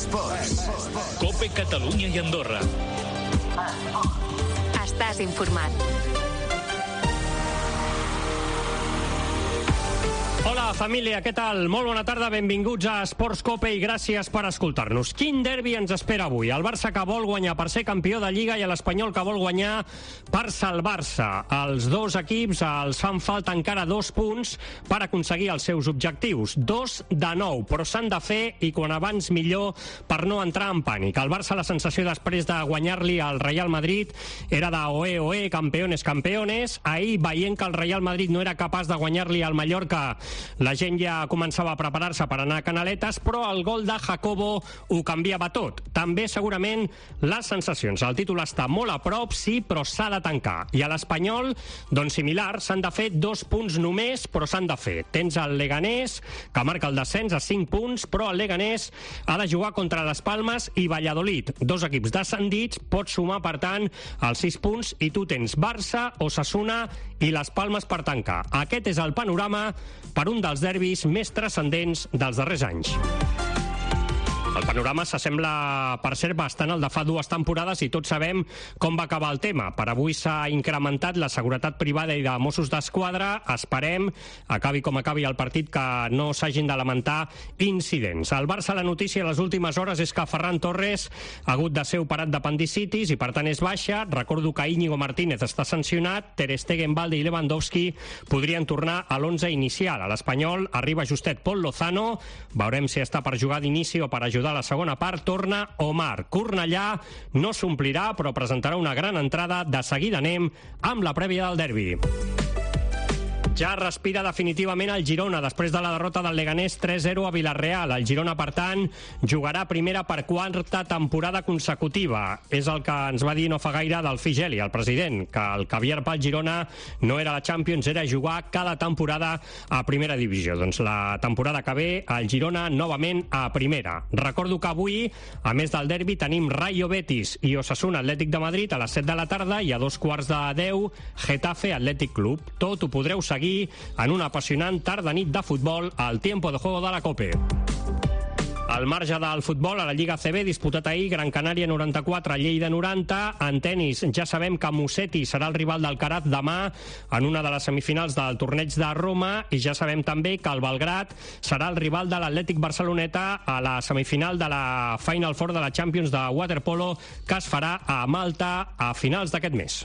Esports. COPE Catalunya i Andorra. Estàs informat. Hola, família, què tal? Molt bona tarda, benvinguts a Esports Cope i gràcies per escoltar-nos. Quin derbi ens espera avui? El Barça que vol guanyar per ser campió de Lliga i l'Espanyol que vol guanyar per salvar-se. Els dos equips els fan falta encara 2 punts per aconseguir els seus objectius. 2 de 9, però s'han de fer i quan abans millor per no entrar en pànic. El Barça, la sensació després de guanyar-li al Real Madrid era de oe, oe, campeones, campeones. Ahir, veient que el Real Madrid no era capaç de guanyar-li al Mallorca, la gent ja començava a preparar-se per anar a Canaletes, però el gol de Jacobo ho canviava tot. També, segurament, les sensacions. El títol està molt a prop, sí, però s'ha de tancar. I a l'Espanyol, doncs similar, s'han de fer 2 punts només, però s'han de fer. Tens el Leganés, que marca el descens a 5 punts, però el Leganés ha de jugar contra les Palmes i Valladolid. 2 equips descendits, pots sumar, per tant, els 6 punts, i tu tens Barça, Osasuna i les Palmes per tancar. Aquest és el panorama per un dels derbis més transcendents dels darrers anys. El panorama s'assembla, per cert, bastant al de fa 2 temporades i tots sabem com va acabar el tema. Per avui s'ha incrementat la seguretat privada i de Mossos d'Esquadra. Esperem, acabi com acabi el partit, que no s'hagin de lamentar incidents. Al Barça, la notícia a les últimes hores és que Ferran Torres ha hagut de ser operat d'apendicitis i per tant és baixa. Recordo que Íñigo Martínez està sancionat, Ter Stegen, Balde i Lewandowski podrien tornar a l'11 inicial. A l'Espanyol arriba justet Pol Lozano, veurem si està per jugar d'inici o per ajudar a la segona part. Torna Omar. Cornellà no s'omplirà, però presentarà una gran entrada. De seguida anem amb la prèvia del derbi. Ja respira definitivament el Girona després de la derrota del Leganés 3-0 a Villarreal. El Girona, per tant, jugarà primera per 4ª temporada consecutiva. És el que ens va dir no fa gaire del Figeli, el president, que el caviar pel Girona no era la Champions, era jugar cada temporada a primera divisió. Doncs la temporada que ve, el Girona novament a primera. Recordo que avui, a més del derbi, tenim Rayo Betis i Osasuna Atlètic de Madrid a les 7 de la tarda i a 9:15 Getafe Atlètic Club. Tot ho podreu seguir en una apassionant tarda nit de futbol al Tiempo de Juego de la COPE. Al marge del futbol, a la Lliga CB, disputat ahir, Gran Canària 94, Lleida 90. En tenis, ja sabem que Musetti serà el rival d'Alcaraz demà en una de les semifinals del torneig de Roma, i ja sabem també que el Belgrat serà el rival de l'Atlètic Barceloneta a la semifinal de la Final Four de la Champions de waterpolo, que es farà a Malta a finals d'aquest mes.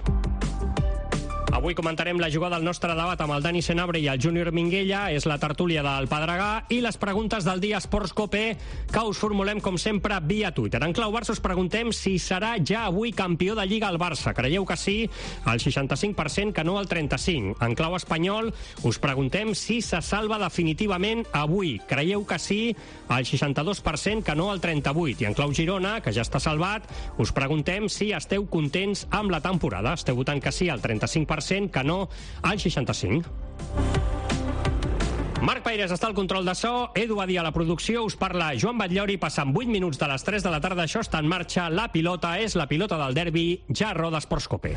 Avui comentarem la jugada del nostre debat amb el Dani Senabre i el Júnior Minguella. És la tertúlia del Pedregà i les preguntes del dia Esports Cope, que us formulem, com sempre, via Twitter. En clau Barça us preguntem si serà ja avui campió de Lliga el Barça. Creieu que sí, el 65%, que no el 35%. En clau espanyol us preguntem si se salva definitivament avui. Creieu que sí, el 62%, que no el 38%. I en clau Girona, que ja està salvat, us preguntem si esteu contents amb la temporada. Esteu votant que sí, el 35%, que no al 65%. Marc Paires està al control de so, Edu Badí a la producció, us parla Joan Batllori, passant 8 minuts de les 3 de la tarda. Això està en marxa, la pilota és la pilota del derbi, ja roda Esports Cope.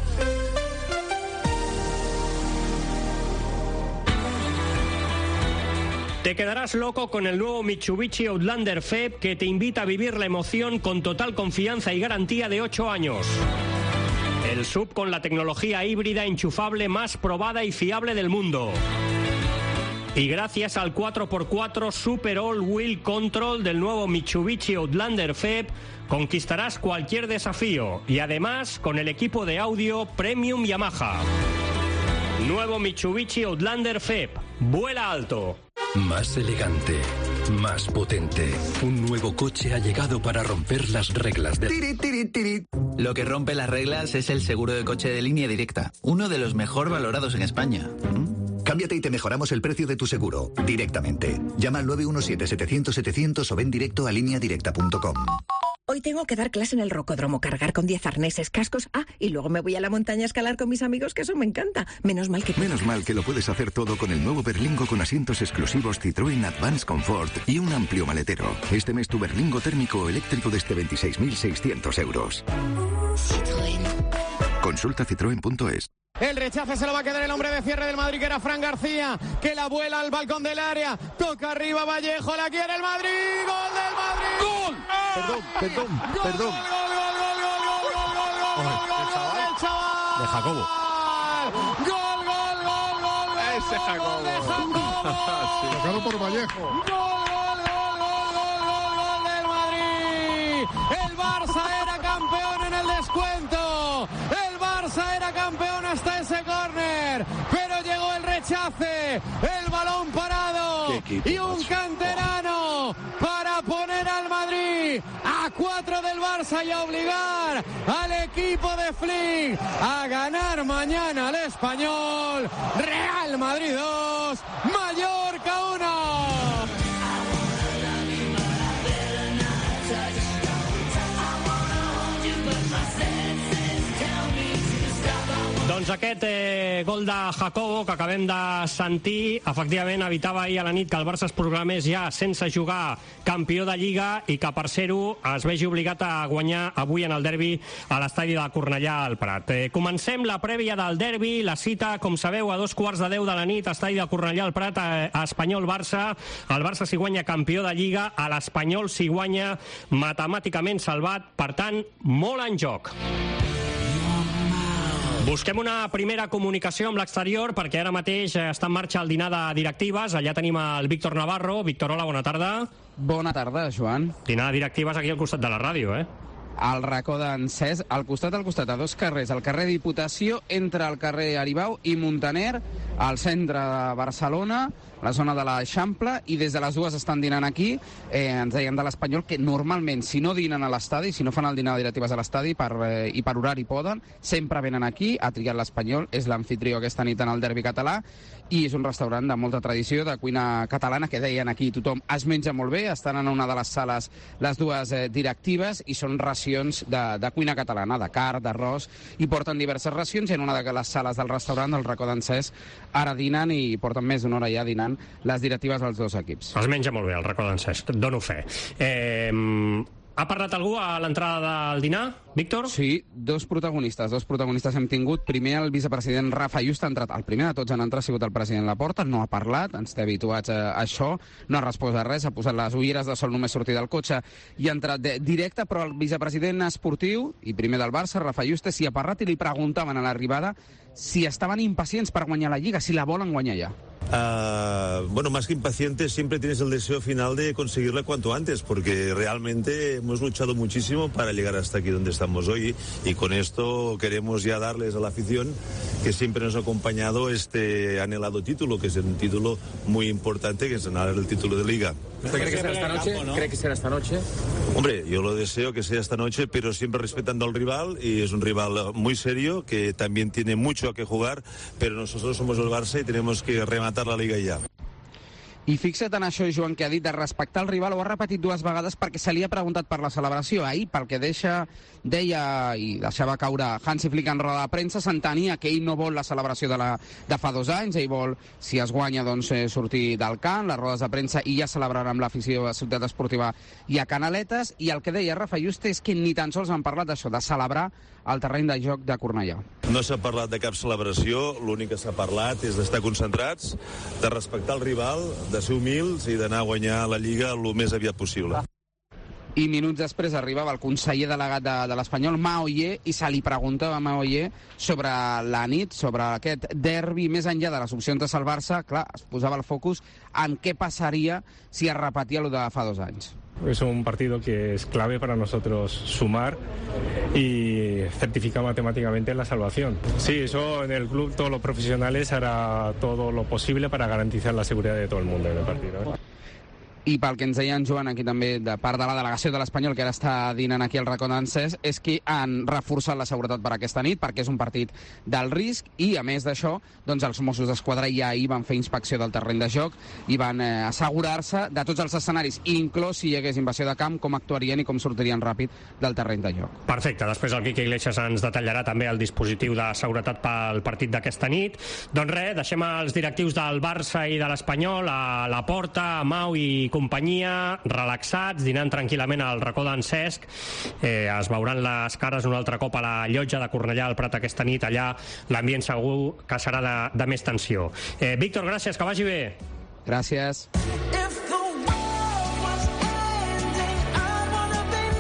Te quedarás loco con el nuevo Mitsubishi Outlander FEB, que te invita a vivir la emoción con total confianza y garantía de 8 años. El SUV con la tecnología híbrida enchufable más probada y fiable del mundo. Y gracias al 4x4 Super All Wheel Control del nuevo Mitsubishi Outlander FEB, conquistarás cualquier desafío. Y además con el equipo de audio Premium Yamaha. Nuevo Mitsubishi Outlander FEB. Vuela alto. Más elegante, más potente. Un nuevo coche ha llegado para romper las reglas de... Lo que rompe las reglas es el seguro de coche de Línea Directa, uno de los mejor valorados en España. Cámbiate y te mejoramos el precio de tu seguro directamente. Llama al 917-700-700 o ven directo a lineadirecta.com. Hoy tengo que dar clase en el rocódromo, cargar con 10 arneses, cascos, y luego me voy a la montaña a escalar con mis amigos, que eso me encanta. Menos mal que lo puedes hacer todo con el nuevo Berlingo con asientos exclusivos Citroën Advance Comfort y un amplio maletero. Este mes tu Berlingo térmico o eléctrico desde 26.600 euros. Citroën. Consulta citroen.es. El rechace se lo va a quedar el hombre de cierre del Madrid, que era Fran García, que la vuela al balcón del área. Toca arriba Vallejo, la quiere el Madrid. ¡Gol del Madrid! ¡Gol! Perdón. El chaval de Jacobo. Gol. Ese Jacobo. Tocado por Vallejo. Gol del Madrid. El Barça era campeón en el descuento. El Barça era campeón hasta ese córner. Pero llegó el rechace. El balón parado. Y un canterano para poner al Madrid a 4 del Barça y a obligar al equipo de Flick a ganar mañana al Español. Real Madrid 2, Mallorca 1. Doncs aquest gol de Jacobo que acabem de sentir, efectivament evitava ahir a la nit que el Barça es proclamés ja sense jugar campió de Lliga i que per ser-ho es vegi obligat a guanyar avui en el derbi a l'estadi de Cornellà al Prat. Comencem la prèvia del derbi, la cita, com sabeu, a 9:15 de la nit, estadi de Cornellà al Prat, a Espanyol-Barça. El Barça si guanya campió de Lliga, a l'Espanyol si guanya matemàticament salvat, per tant, molt en joc. Busquem una primera comunicació amb l'exterior perquè ara mateix està en marxa el dinar de directives. Allà tenim el Víctor Navarro. Víctor, hola, bona tarda. Bona tarda, Joan. Dinar de directives aquí al costat de la ràdio, Al racó d'en Cesc, al costat, a 2 carrers. El carrer Diputació, entre el carrer Aribau i Muntaner, al centre de Barcelona, la zona de l'Eixample, i des de les 2 estan dinant aquí. Ens deien de l'Espanyol que normalment, si no dinen a l'estadi, si no fan el dinar de directives a l'estadi, i per horari poden, sempre venen aquí, ha triat l'Espanyol, és l'amfitrió aquesta nit en el derbi català, i és un restaurant de molta tradició, de cuina catalana, que deien aquí tothom es menja molt bé, estan en una de les sales les 2 directives, i són racions de cuina catalana, de carn, d'arròs, i porten diverses racions, i en una de les sales del restaurant, del racó d'en Cesc, ara dinen, i porten més d'una hora ja dinant les directives dels 2 equips. Es menja molt bé el racó d'en Cesc, dono fe. Ha parlat algú a l'entrada del dinar, Víctor? Sí, dos protagonistes hem tingut. Primer el vicepresident Rafa Just ha entrat, el primer de tots en entrar ha sigut el president Laporta, no ha parlat, ens té habituats a això, no ha respost a res, ha posat les ulleres de sol només sortir del cotxe i ha entrat directe, però el vicepresident esportiu i primer del Barça, Rafa Just, s'hi ha parlat i li preguntaven a l'arribada si estaven impacients per guanyar la Lliga, si la volen guanyar ja. Bueno, más que impacientes, siempre tienes el deseo final de conseguirla cuanto antes, porque realmente hemos luchado muchísimo para llegar hasta aquí donde estamos hoy, y con esto queremos ya darles a la afición que siempre nos ha acompañado este anhelado título, que es un título muy importante, que es ganar el título de Liga. ¿Usted cree que será esta noche? ¿Cree que será esta noche? Hombre, yo lo deseo que sea esta noche, pero siempre respetando al rival, y es un rival muy serio, que también tiene mucho a que jugar, pero nosotros somos el Barça y tenemos que rematar la Liga ya. I fixa't en això, Joan, que ha dit de respectar el rival, ho ha repetit 2 vegades perquè se li ha preguntat per la celebració. Ahir, pel que deia i deixava caure Hansi Flick en roda de premsa, s'entenia que ell no vol la celebració de fa 2 anys, ell vol, si es guanya, doncs, sortir del camp, les rodes de premsa, i ja celebrarà amb l'afició a Ciutat Esportiva i a Canaletes, i el que deia Rafa Just és que ni tan sols han parlat d'això, de celebrar el terreny de joc de Cornellà. No s'ha parlat de cap celebració, l'únic que s'ha parlat és d'estar concentrats, de respectar el rival, de ser humils i d'anar a guanyar la Lliga el més aviat possible. I minuts després arribava el conseller delegat de l'Espanyol, Maoyer, i se li preguntava a Maoyer sobre la nit, sobre aquest derbi, més enllà de les opcions de salvar-se. Clar, es posava el focus en què passaria si es repetia el de fa 2 anys. Es un partido que es clave para nosotros sumar y certifica matemáticamente la salvación. Sí, eso en el club, todos los profesionales hará todo lo posible para garantizar la seguridad de todo el mundo en el partido. I pel que ens deien, Joan, aquí també, de part de la delegació de l'Espanyol, que ara està dinant aquí al racó d'en Cesc, és que han reforçat la seguretat per aquesta nit, perquè és un partit del risc, i a més d'això, doncs els Mossos d'Esquadra ja ahir van fer inspecció del terreny de joc i van assegurar-se de tots els escenaris, inclòs si hi hagués invasió de camp, com actuarien i com sortirien ràpid del terreny de joc. Perfecte, després el Quique Iglesias ens detallarà també el dispositiu de seguretat pel partit d'aquesta nit. Doncs res, deixem els directius del Barça i de l'Espanyol a la porta, a Mau i companyia, relaxats, dinant tranquil·lament al racó d'en Cesc. Es veuran les cares un altre cop a la llotja de Cornellà al Prat aquesta nit. Allà l'ambient segur que serà de més tensió. Víctor, gràcies, que vagi bé. Gràcies.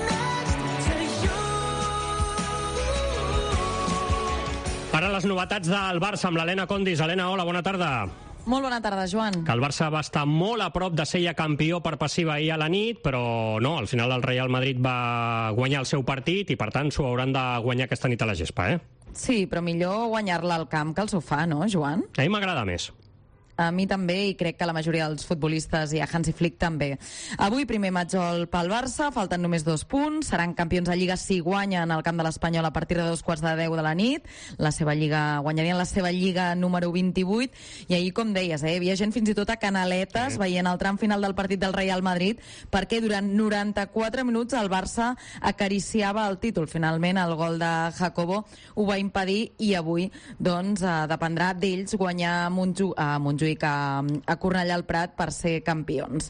les novetats del Barça amb l'Helena Condis. Helena, hola, bona tarda. Molt bona tarda, Joan. Que el Barça va estar molt a prop de ser ja campió per passiva ahir a la nit, però no, al final el Real Madrid va guanyar el seu partit i, per tant, s'ho hauran de guanyar aquesta nit a la gespa, eh? Sí, però millor guanyar-la al camp que al sofà, no, Joan? A mi m'agrada més. A mi també, i crec que la majoria dels futbolistes i a Hansi Flick també. Avui primer matjol pel Barça, falten només 2 punts, seran campions de Lliga si guanyen al camp de l'Espanyol a partir de 2:15 de la nit, guanyarien la seva Lliga número 28, i ahir, com deies, hi havia gent fins i tot a Canaletes veient el tram final del partit del Real Madrid, perquè durant 94 minuts el Barça acariciava el títol. Finalment el gol de Jacobo ho va impedir, i avui doncs dependrà d'ells guanyar a Montjuïc, a Cornellà al Prat, per ser campions.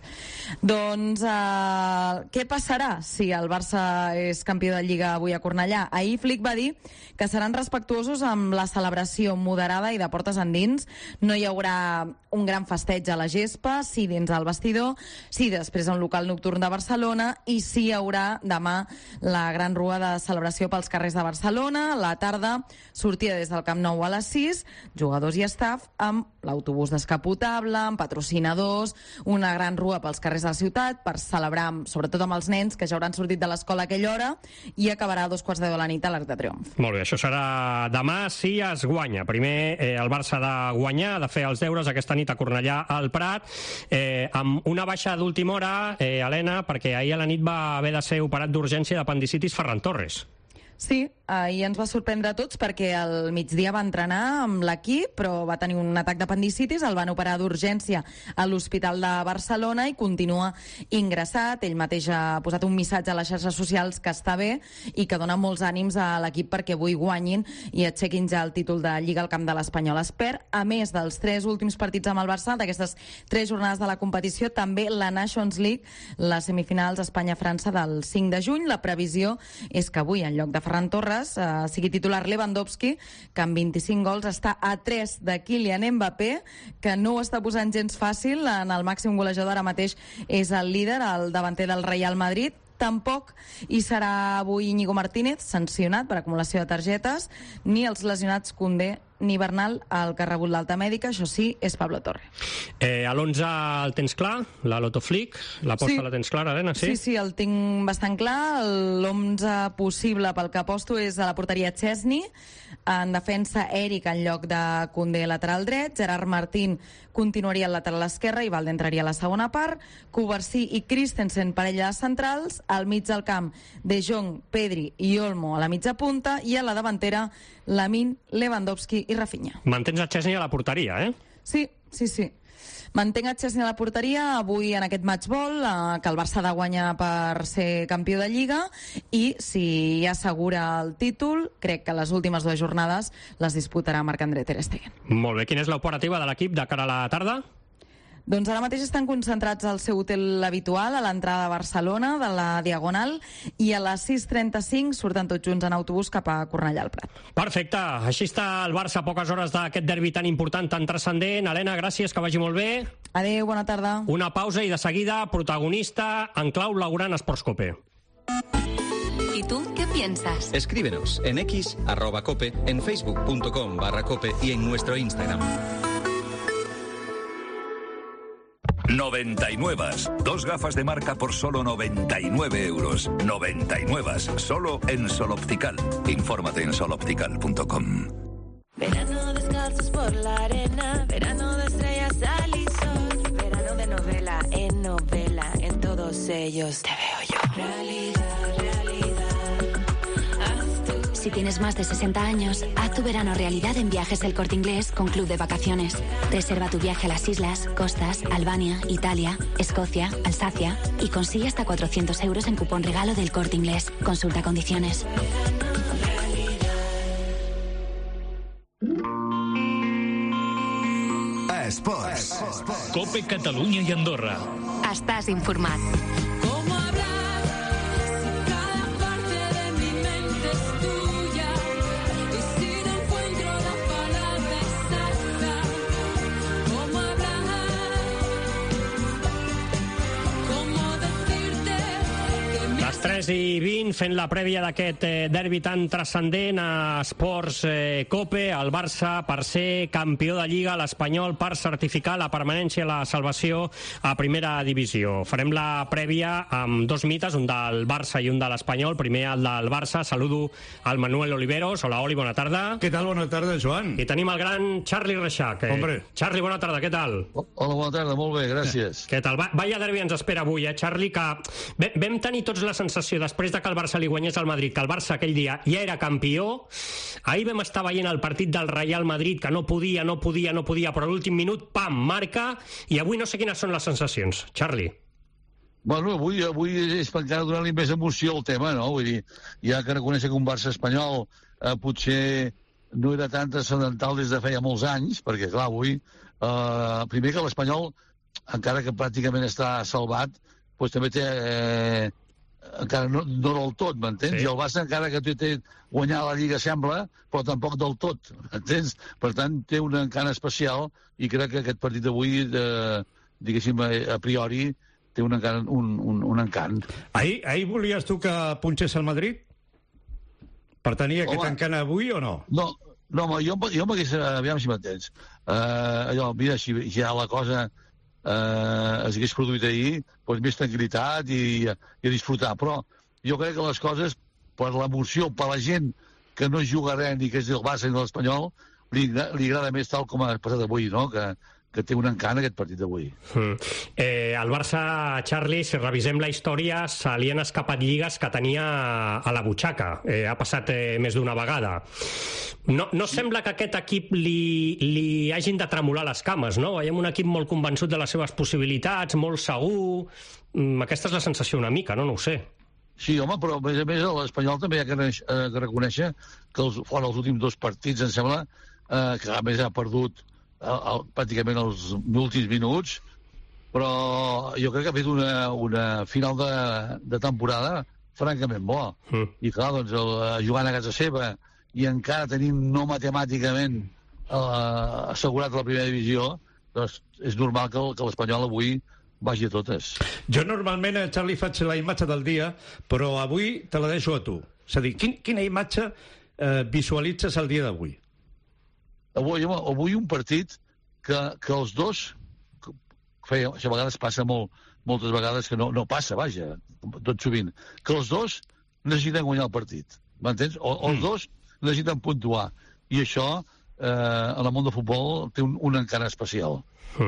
Doncs què passarà si el Barça és campió de Lliga avui a Cornellà? Ahir Flick va dir que seran respectuosos amb la celebració moderada i de portes endins. No hi haurà un gran festeig a la gespa, sí dins el vestidor, sí després a un local nocturn de Barcelona, i sí hi haurà demà la gran rua de celebració pels carrers de Barcelona. A la tarda, sortida des del Camp Nou a les 6, jugadors i staff amb l'autobús descapotable, amb patrocinadors, una gran rua pels carrers de la ciutat per celebrar, sobretot amb els nens que ja hauran sortit de l'escola a aquella hora, i acabarà a 2:15 de la nit a l'Arc de Triomf. Molt bé, això serà demà si es guanya. Primer el Barça ha de guanyar, ha de fer els deures aquesta nit a Cornellà al Prat, amb una baixa d'última hora, Helena, perquè ahir a la nit va haver de ser operat d'urgència d'apendicitis Ferran Torres. Sí, ahir ens va sorprendre a tots perquè al migdia va entrenar amb l'equip, però va tenir un atac d'apendicitis, el van operar d'urgència a l'Hospital de Barcelona i continua ingressat. Ell mateix ha posat un missatge a les xarxes socials que està bé i que dona molts ànims a l'equip perquè avui guanyin i aixequin ja el títol de Lliga al camp de l'Espanyol. Es perd, a més dels 3 últims partits amb el Barça, d'aquestes 3 jornades de la competició, també la Nations League, les semifinals Espanya-França del 5 de juny. La previsió és que avui, en lloc de Ferran Torres, sigui titular Lewandowski, que amb 25 gols està a 3 de Kylian Mbappé, que no ho està posant gens fàcil. En el màxim golejador ara mateix és el líder, el davanter del Real Madrid. Tampoc hi serà avui Íñigo Martínez, sancionat per acumulació de targetes, ni els lesionats Koundé ni Bernal. El que ha rebut l'alta mèdica, això sí, és Pablo Torre. A l'11 el tens clar, la Loto Flick, l'aposta la tens clara, Helena, sí? Sí, el tinc bastant clar. L'11 possible pel que aposto és a la porteria Chesney, en defensa Eric en lloc de Koundé lateral dret, Gerard Martín continuaria al lateral esquerre i Valde entraria a la segona part, Cubarsí i Christensen parella de centrals, al mig del camp De Jong, Pedri i Olmo a la mitja punta, i a la davantera Lamine, Lewandowski i Rafinha. Mantens a Chesney a la porteria, eh? Sí. Mantenc a Chesney a la porteria avui en aquest matchball, que el Barça ha de guanyar per ser campió de Lliga, i si assegura el títol, crec que les últimes 2 jornades les disputarà Marc-André Ter Stegen. Molt bé, quina és l'operativa de l'equip de cara a la tarda? Doncs ara mateix estan concentrats al seu hotel habitual, a l'entrada de Barcelona, de la Diagonal, i a les 6:35 surten tots junts en autobús cap a Cornellà al Prat. Perfecte, així està el Barça a poques hores d'aquest derbi tan important, tan transcendent. Helena, gràcies, que vagi molt bé. Adéu, bona tarda. Una pausa i de seguida, protagonista en clau Laurent Esports Cope. ¿Y tú qué piensas? Escríbenos en X, @cope, en facebook.com/cope y en nuestro Instagram. 99. 2 gafas de marca por solo 99 euros. 99. Solo en Sol Optical. Infórmate en soloptical.com. Verano descalzos por la arena, verano de estrellas, sal y sol, verano de novela, en todos ellos te veo yo. Realidad. Si tienes más de 60 años, haz tu verano realidad en Viajes El Corte Inglés con Club de Vacaciones. Reserva tu viaje a las islas, costas, Albania, Italia, Escocia, Alsacia y consigue hasta 400 euros en cupón regalo del Corte Inglés. Consulta condiciones. Esports. Cope Catalunya i Andorra. Estàs informat. 3:20, fent la prèvia d'aquest derbi tan transcendent a Esports Cope, el Barça per ser campió de Lliga, l'Espanyol per certificar la permanència i la salvació a primera divisió. Farem la prèvia amb dos mites, un del Barça i un de l'Espanyol. Primer el del Barça, saludo al Manuel Oliveros. Hola, Oli, bona tarda. Què tal? Bona tarda, Joan. I tenim el gran Charlie Reixac. Hombre. Charlie, bona tarda, què tal? Hola, bona tarda, molt bé, gràcies. Què tal? Vaya derbi ens espera avui, Charlie, que vam tenir tots la sensació, després de que el Barça li guanyés al Madrid, que el Barça aquell dia ja era campió. Ahir vam estar veient el partit del Real Madrid, que no podia, però a l'últim minut, pam, marca, i avui no sé quines són les sensacions. Charlie. Bueno, avui és per encara donar-li més emoció al tema, no? Vull dir, ja que reconèixer que un Barça espanyol potser no era tan transcendental des de feia molts anys, perquè, clar, avui, primer que l'Espanyol, encara que pràcticament està salvat, doncs també té... encara no del tot, m'entens? Sí. I el Barça encara que té guanyar la Lliga sembla, però tampoc del tot, m'entens? Per tant, té un encant especial i crec que aquest partit d'avui, diguéssim, a priori, té un encant. Ahir volies tu que punxés el Madrid? Per tenir aquest encant avui o no? No, jo m'hagués... Aviam si m'entens. Allò, mira, si ja la cosa... es hagués produït ahir, doncs més tranquil·litat i a disfrutar. Però jo crec que les coses, per l'emoció, per la gent que no juga res, ni que és el Barça ni l'Espanyol, li agrada més tal com ha passat avui, no? Que té un encant aquest partit d'avui. El Barça, Charlie, si revisem la història, se li han escapat lligues que tenia a la butxaca. Ha passat més d'una vegada. No sembla que aquest equip li hagin de tremolar les cames, no? Veiem un equip molt convençut de les seves possibilitats, molt segur. Aquesta és la sensació una mica, no? No ho sé. Sí, home, però a més l'Espanyol també hi ha que reconèixer que fora els últims dos partits, em sembla, que a més ha perdut pràcticament els últims minuts, però jo crec que ha fet una final de temporada francament bo. I clar, doncs, jugant a casa seva i encara tenint no matemàticament assegurat la primera divisió, doncs és normal que l'Espanyol avui vagi a totes. Jo normalment, Charlie, faig la imatge del dia, però avui te la deixo a tu. És a dir, quina imatge visualitzes el dia d'avui? Avui un partit que els dos, això a vegades passa moltes vegades que no passa, vaja, tot sovint, que els dos necessiten guanyar el partit, m'entens? O els dos necessiten puntuar, i això en el món del futbol té un encant especial.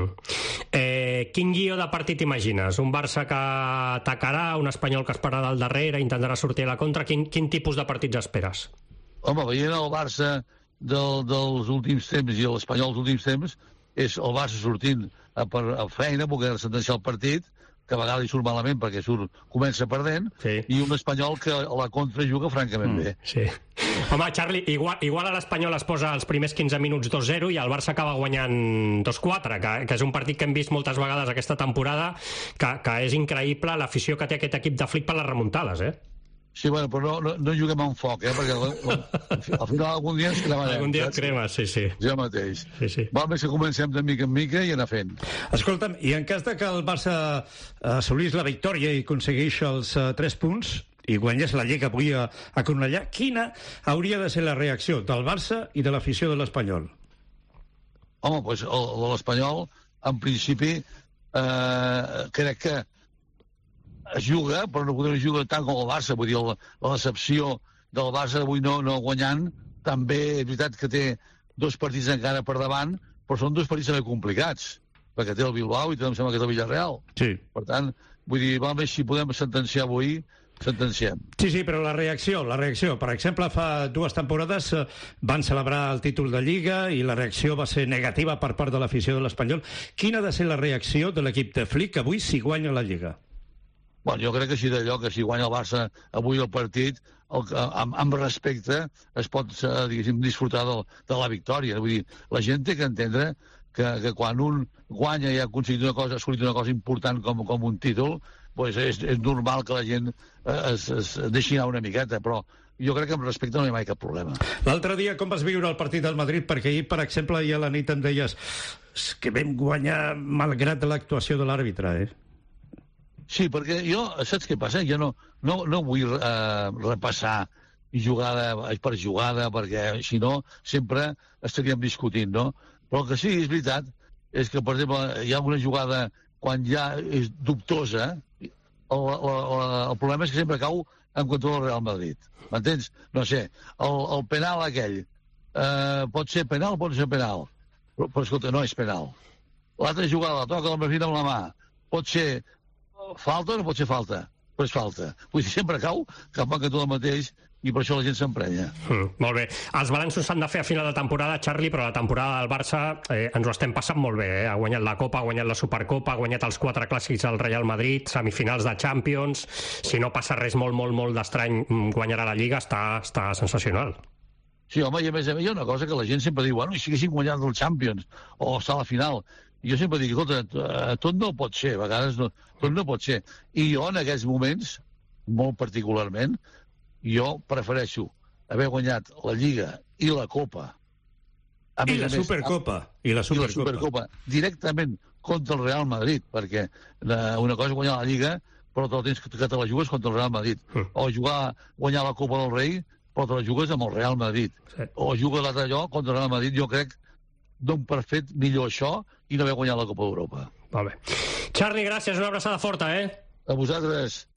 Quin guió de partit imagines? Un Barça que atacarà, un Espanyol que esperarà al darrere, intentarà sortir a la contra? Quin tipus de partits esperes? Home, veient el Barça dels últims temps i l'Espanyol dels últims temps, és el Barça sortint a feina, poder sentenciar el partit, que a vegades hi surt malament perquè comença perdent, i un Espanyol que a la contra juga francament bé. Sí. Home, Charlie, igual a l'Espanyol es posa els primers 15 minuts 2-0 i el Barça acaba guanyant 2-4, que és un partit que hem vist moltes vegades aquesta temporada, que és increïble l'afició que té aquest equip de Flick per les remuntades, Sí, bueno, però no juguem amb foc, perquè al final algun dia ens cremarem. Algun dia et cremes, sí. Jo mateix. Val més que comencem de mica en mica i anar fent. Escolta'm, i en cas de que el Barça assolís la victòria i aconsegueix els 3 punts i guanyés la Lliga avui a Cornellà, quina hauria de ser la reacció del Barça i de l'afició de l'Espanyol? Home, doncs l'Espanyol, en principi, crec que es juga, però no juga tant com el Barça. Vull dir, la decepció del Barça avui no guanyant, també és veritat que té 2 partits encara per davant, però són 2 partits també complicats, perquè té el Bilbao i també em sembla que té el Villarreal. Sí. Per tant, vull dir, val més si podem sentenciar avui, sentenciem. Sí, però la reacció. Per exemple, fa 2 temporades van celebrar el títol de Lliga i la reacció va ser negativa per part de l'afició de l'Espanyol. Quina ha de ser la reacció de l'equip de Flick avui si guanya la Lliga? Bueno, jo crec que sí, d'allò que si guanya el Barça avui el partit, amb respecte es pot, diguéssim, disfrutar de la victòria. Vull dir, la gent té que entendre que quan un guanya i ha aconseguit una cosa important com un títol, doncs és normal que la gent es deixi anar una miqueta, però jo crec que amb respecte no hi ha mai cap problema. L'altre dia com vas viure el partit del Madrid? Perquè ahir, per exemple, ahir a la nit em deies que vam guanyar malgrat l'actuació de l'àrbitre, Sí, perquè jo, saps què passa? Jo no vull repassar jugada per jugada, perquè si no sempre estaríem discutint, no? Però el que sí, és veritat, és que, per exemple, hi ha una jugada quan ja és dubtosa, el problema és que sempre cau en contra del Real Madrid. M'entens? No sé, el penal aquell, pot ser penal o pot ser penal? Però escolta, no és penal. L'altra jugada, la toca l'Alberfina amb la mà. Pot ser falta o no pot ser falta? Però és falta. Vull dir, sempre cau cap a tot el mateix i per això la gent s'emprenya. Molt bé. Els balanços s'han de fer a final de temporada, Charlie, però la temporada del Barça ens ho estem passant molt bé. Ha guanyat la Copa, ha guanyat la Supercopa, ha guanyat els 4 clàssics al Real Madrid, semifinals de Champions. Si no passa res molt d'estrany, guanyarà la Lliga, està sensacional. Sí, home, i a més hi ha una cosa que la gent sempre diu, bueno, i si haguessin guanyat el Champions o estar a la final. Jo sempre dic, escolta, tot no pot ser, a vegades tot no pot ser. I jo en aquests moments, molt particularment, jo prefereixo haver guanyat la Lliga i la Copa. I la Supercopa directament contra el Real Madrid, perquè una cosa és guanyar la Lliga, però te te la jugues contra el Real Madrid. O guanyar la Copa del Rei, però te la jugues amb el Real Madrid. O jugues l'altre allò contra el Real Madrid. Jo crec d'un per fet millor això i no haver guanyat la Copa d'Europa. Molt bé. Charlie, gràcies, una abraçada forta, A vosaltres.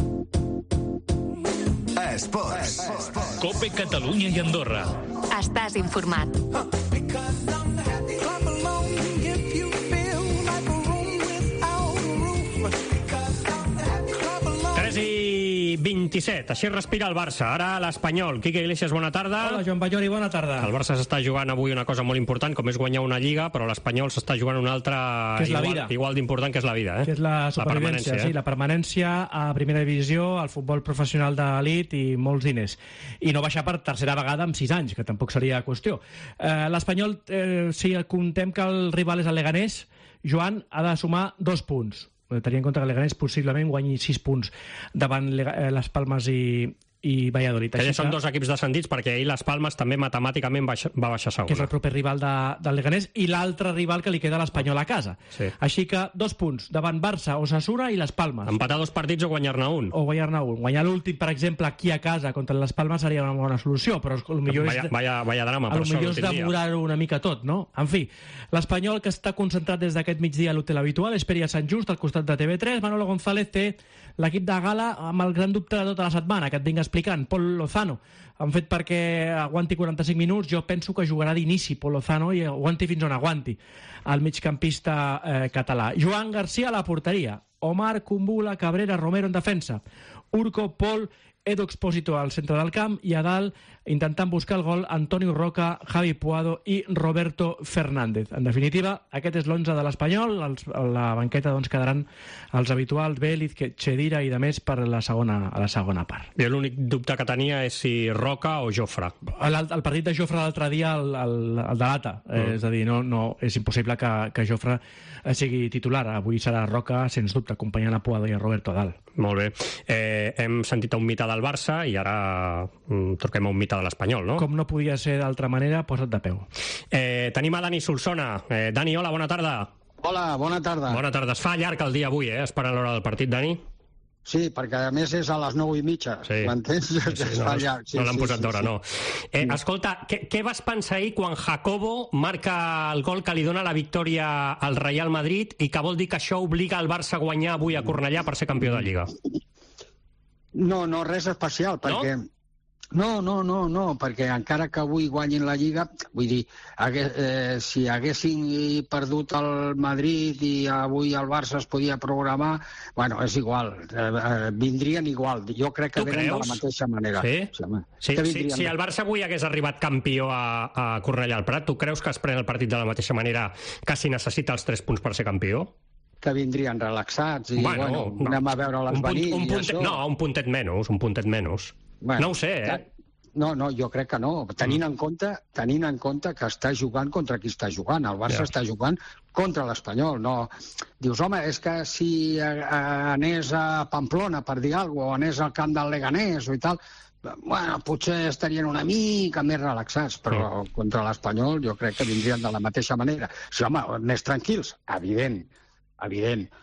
Esports. Cope Catalunya i Andorra. Estàs informat. 27. Així respira el Barça. Ara l'Espanyol. Quique Iglesias, bona tarda. Hola, Joan Ballori, bona tarda. El Barça s'està jugant avui una cosa molt important, com és guanyar una Lliga, però l'Espanyol s'està jugant una altra igual d'important, que és la vida. Que és la supervivència, sí, la permanència a primera divisió, al futbol professional d'elit i molts diners. I no baixar per tercera vegada en 6 anys, que tampoc seria qüestió. L'Espanyol, si contem que el rival és el Leganés, Joan, ha de sumar 2 punts. Tenint en compte que el Leganés possiblement guanyi 6 punts davant les Palmes i Valladolid. Que ja són 2 equips descendits, perquè ahir les Palmes també matemàticament va baixar segona. Que és el proper rival del Leganés i l'altre rival que li queda a l'Espanyol a casa. Sí. Així que 2 punts davant Barça, Osasuna i les Palmes. Empatar 2 partits o guanyar-ne un. Guanyar l'últim, per exemple, aquí a casa contra les Palmes seria una bona solució, però potser és vaya drama, per això és demorar-ho una mica tot, no? En fi, l'Espanyol, que està concentrat des d'aquest migdia a l'hotel habitual, és Peria Sant Just, al costat de TV3. Manolo González té l'equip de gala amb el gran dubte de tota la setmana, que et vinc explicant. Pol Lozano. Han fet perquè aguanti 45 minuts. Jo penso que jugarà d'inici Pol Lozano i aguanti fins on aguanti el migcampista català. Joan García a la porteria. Omar, Kumbula, Cabrera, Romero en defensa. Urco, Pol, Edu Expósito al centre del camp i a dalt, intentant buscar el gol, Antonio Roca, Javi Puado i Roberto Fernández. En definitiva, aquest és l'11 de l'Espanyol. A la banqueta doncs, quedaran els habituals, Vélez, Chedira i de més per a la segona part. Jo l'únic dubte que tenia és si Roca o Jofre. El partit de Jofre l'altre dia el delata. És a dir, no, és impossible que Jofre sigui titular. Avui serà Roca, sens dubte, acompanyant a Puado i a Roberto a dalt. Molt bé. Hem sentit un mite del Barça i ara truquem a un mite de l'Espanyol, no? Com no podia ser d'altra manera, posa't de peu. Tenim a Dani Solsona. Dani, hola, bona tarda. Hola, bona tarda. Bona tarda. Es fa llarg el dia avui, esperant l'hora del partit, Dani? Sí, perquè a més és a les 9:30, sí. M'entens? No l'han posat d'hora, no. Escolta, què vas pensar ahir quan Jacobo marca el gol que li dona la victòria al Real Madrid i que vol dir que això obliga el Barça a guanyar avui a Cornellà per ser campió de Lliga? No, res especial, perquè... No, perquè encara que avui guanyin la Lliga, vull dir, si haguessin perdut el Madrid i avui el Barça es podia programar, bueno, és igual, vindrien igual. Jo crec que venen de la mateixa manera. Sí? Si el Barça avui hagués arribat campió a Cornellà al Prat, tu creus que es pren el partit de la mateixa manera que si necessita els 3 punts per ser campió? Que vindrien relaxats i, anem a veure-les venir. Un puntet menys. No ho sé, No, jo crec que no. Tenint en compte que està jugant contra qui està jugant. El Barça està jugant contra l'Espanyol. No. Dius, home, és que si anés a Pamplona, per dir alguna cosa, o anés al camp del Leganés o i tal, bueno, potser estarien una mica més relaxats, però contra l'Espanyol jo crec que vindrien de la mateixa manera. Sí, home, més tranquils, evident.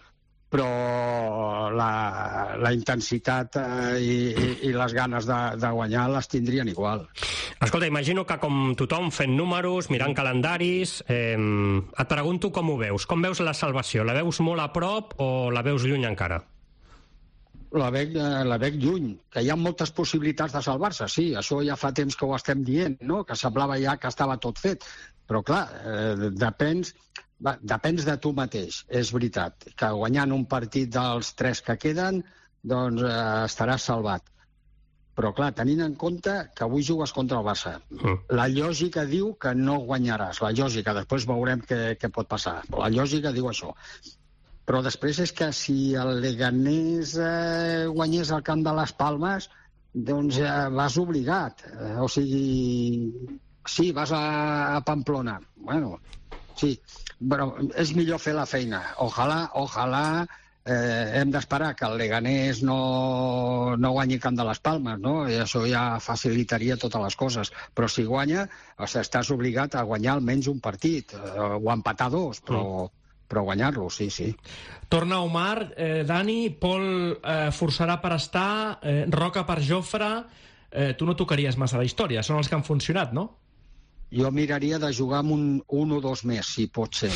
però la intensitat i les ganes de guanyar les tindrien igual. Escolta, imagino que com tothom fent números, mirant calendaris, et pregunto com ho veus. Com veus la salvació? La veus molt a prop o la veus lluny encara? La veig lluny, que hi ha moltes possibilitats de salvar-se, sí, això ja fa temps que ho estem dient, no? Que semblava ja que estava tot fet, però clar, depens de tu mateix, és veritat, que guanyant un partit dels 3 que queden, doncs estaràs salvat. Però clar, tenint en compte que avui jugues contra el Barça, la lògica diu que no guanyaràs, la lògica, després veurem què pot passar, la lògica diu això. Però després és que si el Leganés guanyés al camp de les Palmes, doncs vas obligat. O sigui, sí, vas a Pamplona. Bueno, sí, però és millor fer la feina. Ojalà hem d'esperar que el Leganés no guanyi camp de les Palmes, no? I això ja facilitaria totes les coses. Però si guanya, estàs obligat a guanyar almenys un partit, o empatar 2, però guanyar-lo, sí. Torna Omar, Dani, Pol forçarà per estar, Roca per Jofre. Tu no tocaries massa la història, són els que han funcionat, no? Jo miraria de jugar amb un o 2 més, si pot ser.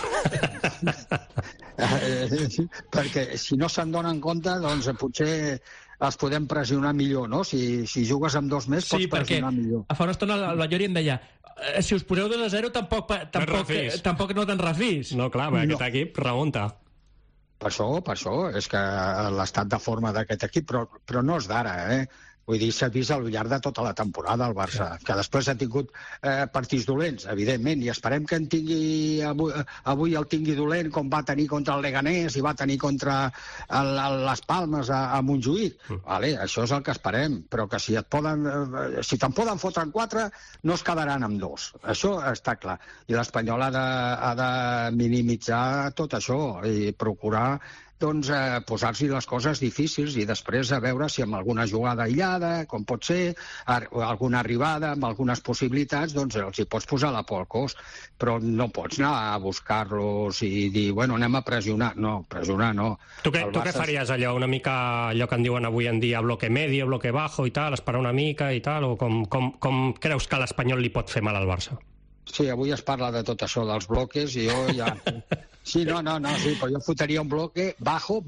Perquè si no se'n donen compte, doncs potser els podem pressionar millor, no? Si jugues amb 2 més, pots pressionar millor. A fa una estona el Ballori em deia si us poseu 2-0 tampoc no te'n refis. No, clar, aquest equip remunta. Per això, és que l'estat de forma d'aquest equip, però no és d'ara, Vull dir, s'ha vist al llarg de tota la temporada el Barça, que després ha tingut partits dolents, evidentment, i esperem que avui el tingui dolent com va tenir contra el Leganés i va tenir contra les Palmes a Montjuïc. Vale, això és el que esperem, però que si te'n poden fotre en 4, no es quedaran amb 2. Això està clar. I l'Espanyol ha de minimitzar tot això i procurar posar-s'hi les coses difícils i després a veure si amb alguna jugada aïllada, com pot ser, alguna arribada, amb algunes possibilitats, doncs els hi pots posar la por al cos, però no pots anar a buscar-los i dir, bueno, anem a pressionar. No, pressionar no. Tu què faries allò, una mica allò que en diuen avui en dia bloque medio, bloque bajo i tal, esperar una mica i tal, o com creus que l'Espanyol li pot fer mal al Barça? Sí, avui es parla de tot això dels bloques i jo ja... Sí, no, sí, però jo fotria un bloque bajo.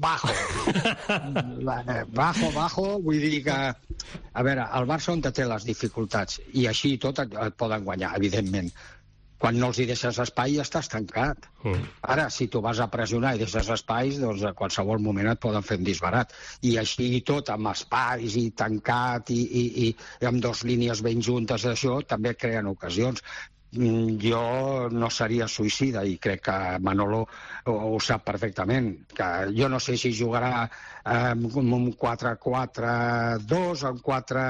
Bajo, vull dir que... A veure, el Barça on té les dificultats, i així tot et poden guanyar, evidentment. Quan no els hi deixes espai ja estàs tancat. Ara, si tu vas a pressionar i deixes espais, doncs a qualsevol moment et poden fer un disbarat. I així tot, amb espais i tancat i amb 2 línies ben juntes, això també creen ocasions. Jo no seria suïcida i crec que Manolo ho sap perfectament, que jo no sé si jugarà amb un 4-4-2 o un 4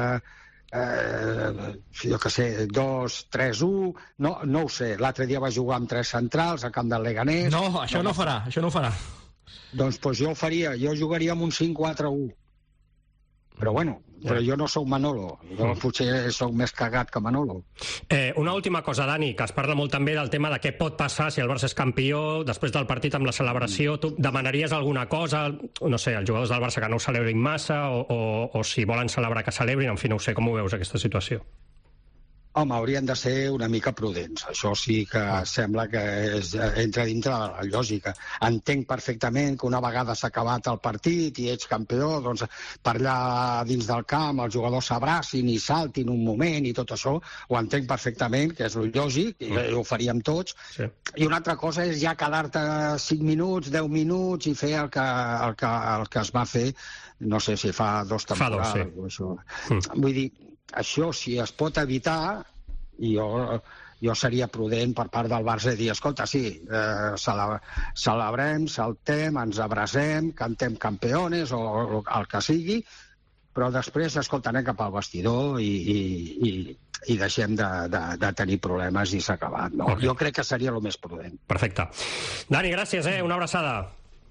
jo què sé, 2-3-1, no ho sé. L'altre dia va jugar amb 3 centrals al camp del Leganés. No, això no ho farà. Doncs jo ho faria, jo jugaria amb un 5-4-1. Però bueno, jo no sóc Manolo, jo potser sóc més cagat que Manolo. Una última cosa, Dani, que es parla molt també del tema de què pot passar si el Barça és campió, després del partit amb la celebració. Tu demanaries alguna cosa, no sé, als jugadors del Barça que no ho celebrin massa, o si volen celebrar que celebrin, en fi, no ho sé, com ho veus aquesta situació? Home, haurien de ser una mica prudents. Això sí que sembla que entra dintre de la lògica. Entenc perfectament que una vegada s'ha acabat el partit i ets campió, doncs per allà dins del camp els jugadors s'abracin i saltin un moment i tot això, ho entenc perfectament, que és el lògic, i ho faríem tots. Sí. I una altra cosa és ja quedar-te 5 minuts, 10 minuts i fer el que es va fer, no sé si fa 2 temporades. Fa 2, sí. Vull dir, això, si es pot evitar, jo seria prudent per part del Barça dir, escolta, sí, celebrem, saltem, ens abracem, cantem campeones o el que sigui, però després, escolta, anem cap al vestidor i deixem de tenir problemes i s'ha acabat. No? Okay. Jo crec que seria el més prudent. Perfecte. Dani, gràcies, una abraçada.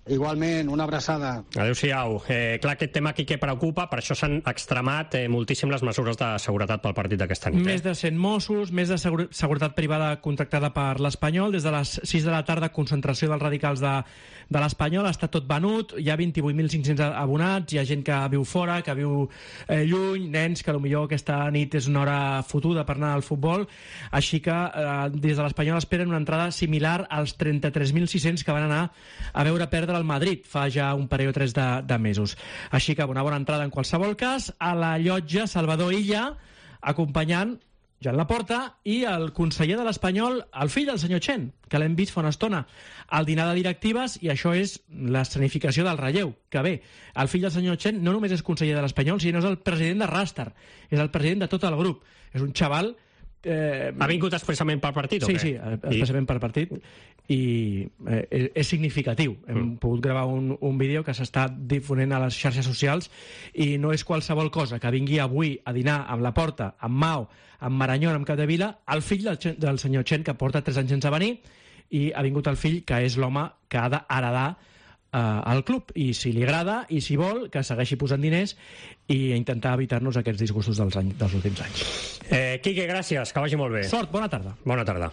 Igualment, una abraçada. Adéu-siau. Clar, aquest tema aquí que preocupa, per això s'han extremat moltíssim les mesures de seguretat pel partit d'aquesta nit. Més de 100 Mossos, més de seguretat privada contractada per l'Espanyol. Des de les 6 de la tarda, concentració dels radicals de l'Espanyol. Està tot venut, hi ha 28.500 abonats, hi ha gent que viu fora, que viu lluny, nens que potser aquesta nit és una hora fotuda per anar al futbol. Així que des de l'Espanyol esperen una entrada similar als 33.600 que van anar a veure perdre al Madrid fa ja un parell o tres de mesos. Així que una bona entrada en qualsevol cas. A la llotja, Salvador Illa, acompanyant Joan Laporta i el conseller de l'Espanyol, el fill del senyor Chen, que l'hem vist fa una estona al dinar de directives, i això és l'escenificació del relleu, que bé, el fill del senyor Chen no només és conseller de l'Espanyol, sinó és el president de Rastar, és el president de tot el grup. És un xaval... Ha vingut expressament per partit o què? Sí, expressament per partit, i és significatiu. Hem pogut gravar un vídeo que s'està difonent a les xarxes socials, i no és qualsevol cosa que vingui avui a dinar amb Laporta, amb Mao, amb Marañón, amb Capdevila, el fill del senyor Chen, que porta 3 anys sense venir, i ha vingut el fill, que és l'home que ha d'heredar al club, i si li agrada i si vol, que segueixi posant diners i intentar evitar-nos aquests disgustos dels últims anys. Quique, gràcies, que vagi molt bé. Sort, bona tarda. Bona tarda.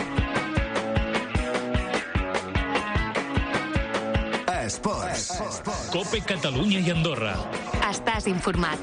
Esports. Cope Catalunya i Andorra. Estàs informat.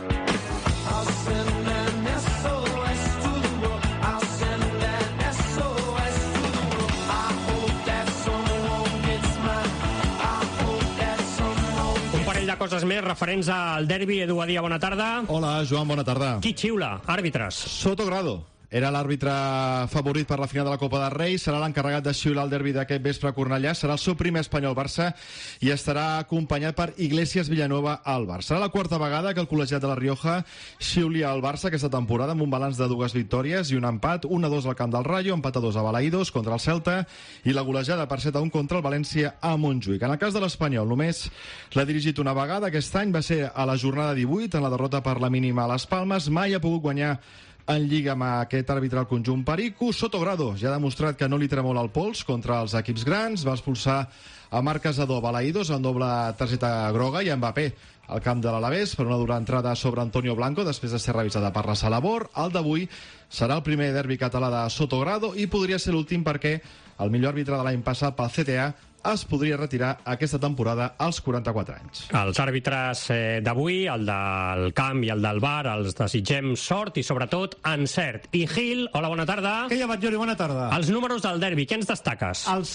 Coses més referents al derbi. Edu Badia, bona tarda. Hola, Joan, bona tarda. Qui xiula? Àrbitres. Soto Grado. Era l'àrbitre favorit per la final de la Copa del Rei, serà l'encarregat de xiular el derbi d'aquest vespre a Cornellà, serà el seu primer Espanyol-Barça i estarà acompanyat per Iglesias Villanueva al Barça. Serà la quarta vegada que el col·legiat de la Rioja xiuli al Barça aquesta temporada, amb un balanç de 2 victòries i un empat, 1-2 al camp del Rayo, empat a 2 a Balaïdos contra el Celta i la golejada per 7-1 contra el València a Montjuïc. En el cas de l'Espanyol, només l'ha dirigit una vegada, aquest any va ser a la jornada 18, en la derrota per la mínima a les Palmes, mai ha pogut guanyar en Lliga amb aquest àrbitre al conjunt perico. Soto Grado ja ha demostrat que no li tremola el pols contra els equips grans, va expulsar a Marc Casador, Balaïdos en doble targeta groga, i a Mbappé al camp de l'Alavés per una dura entrada sobre Antonio Blanco després de ser revisada per la Sala Bor. El d'avui serà el primer derbi català de Soto Grado i podria ser l'últim perquè el millor àrbitre de l'any passat pel CTA es podria retirar aquesta temporada als 44 anys. Els àrbitres d'avui, el del camp i el del bar, els desitgem sort i sobretot encert. I Gil, hola, bona tarda. Què hi ha, Batllori? Bona tarda. Els números del derbi, què ens destaques? El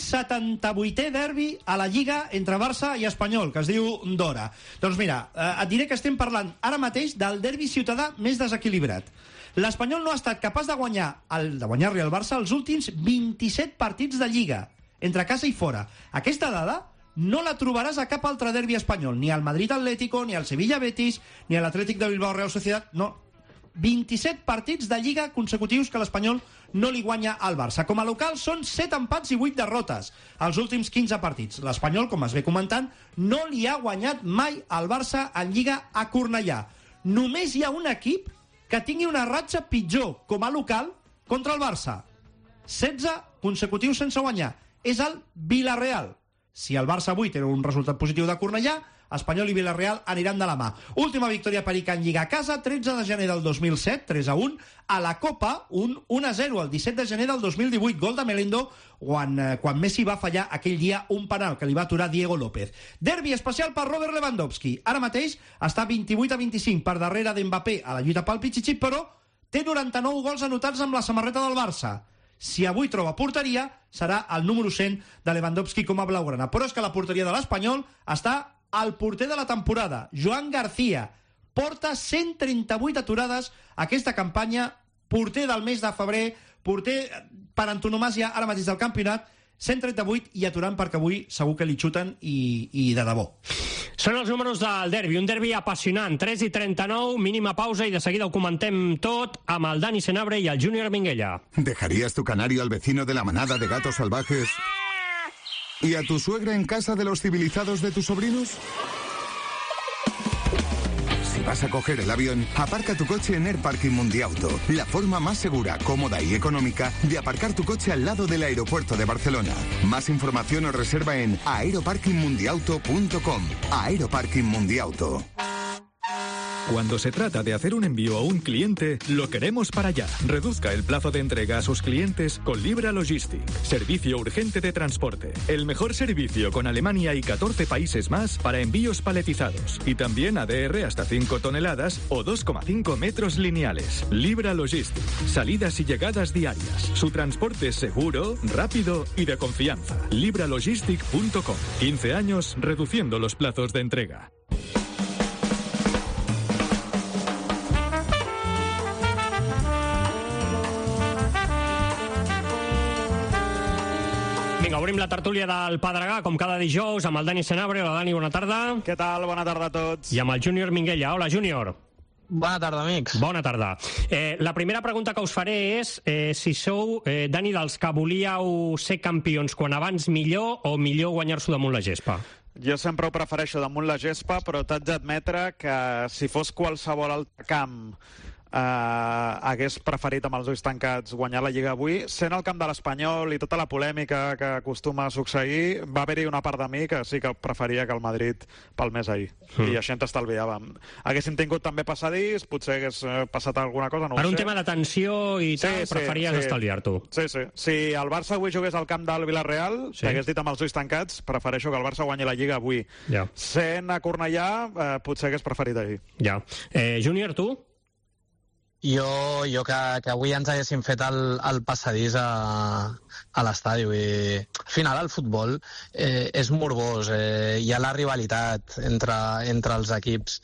178è derbi a la Lliga entre Barça i Espanyol, que es diu Dora. Doncs mira, et diré que estem parlant ara mateix del derbi ciutadà més desequilibrat. L'Espanyol no ha estat capaç de guanyar-li al Barça els últims 27 partits de Lliga, entre casa i fora. Aquesta dada no la trobaràs a cap altre derbi espanyol, ni al Madrid Atlético, ni al Sevilla Betis, ni a l'Atlètic de Bilbao Real Societat, no. 27 partits de Lliga consecutius que l'Espanyol no li guanya al Barça. Com a local són 7 empats i 8 derrotes als últims 15 partits. L'Espanyol, com es ve comentant, no li ha guanyat mai al Barça en Lliga a Cornellà. Només hi ha un equip que tingui una ratxa pitjor com a local contra el Barça. 16 consecutius sense guanyar. És el Villarreal. Si el Barça avui té un resultat positiu de Cornellà, Espanyol i Villarreal aniran de la mà. Última victòria perica en Lliga a casa, 13 de gener del 2007, 3-1. A la Copa, un 1-0 el 17 de gener del 2018, gol de Melendo, quan Messi va fallar aquell dia un penal que li va aturar Diego López. Derbi especial per Robert Lewandowski. Ara mateix està 28-25 per darrere d'Mbappé a la lluita pel Pichichi, però té 99 gols anotats amb la samarreta del Barça. Si avui troba porteria, serà el número 100 de Lewandowski com a blaugrana. Però és que la porteria de l'Espanyol està al porter de la temporada, Joan García. Porta 138 aturades aquesta campanya, porter del mes de febrer, porter per antonomàsia ara mateix del campionat, 138 i aturant perquè avui segur que li xuten i de debò. Són els números del derbi, un derbi apassionant, 3:39, mínima pausa i de seguida ho comentem tot amb el Dani Senabre i el Júnior Minguella. ¿Dejarías tu canario al vecino de la manada de gatos salvajes y a tu suegra en casa de los civilizados de tus sobrinos? Si vas a coger el avión, aparca tu coche en Air Parking Mundiauto, la forma más segura, cómoda y económica de aparcar tu coche al lado del aeropuerto de Barcelona. Más información o reserva en aeroparkingmundiauto.com. Aeroparking Mundiauto. Cuando se trata de hacer un envío a un cliente, lo queremos para allá. Reduzca el plazo de entrega a sus clientes con Libra Logistic. Servicio urgente de transporte. El mejor servicio con Alemania y 14 países más para envíos paletizados. Y también ADR hasta 5 toneladas o 2,5 metros lineales. Libra Logistic. Salidas y llegadas diarias. Su transporte es seguro, rápido y de confianza. libralogistic.com. 15 años reduciendo los plazos de entrega. Vinga, obrim la tertúlia del Pedregà, com cada dijous, amb el Dani Senabre. Hola, Dani, bona tarda. Què tal? Bona tarda a tots. I amb el Júnior Minguella. Hola, Júnior. Bona tarda, amics. Bona tarda. La primera pregunta que us faré és si sou, Dani, dels que volíeu ser campions quan abans millor o millor guanyar-s'ho damunt la gespa? Jo sempre ho prefereixo damunt la gespa, però t'haig d'admetre que si fos qualsevol altre camp hagués preferit amb els ulls tancats guanyar la Lliga avui. Sent el camp de l'Espanyol i tota la polèmica que acostuma a succeir, va haver-hi una part de mi que sí que preferia que el Madrid palmés ahir. I així ens estalviàvem. Haguéssim tingut també passadís, potser hagués passat alguna cosa, no ho sé. Per un tema de tensió i tal, preferies estalviar-t'ho. Sí, sí. Si el Barça avui jugués al camp del Villarreal, t'hagués dit amb els ulls tancats, prefereixo que el Barça guanyi la Lliga avui. Sent a Cornellà, potser hagués preferit ahir. Ja. Júnior, tu? Jo que avui ens haguéssim fet el passadís a l'estadi. Al final el futbol és morbós, hi ha la rivalitat entre els equips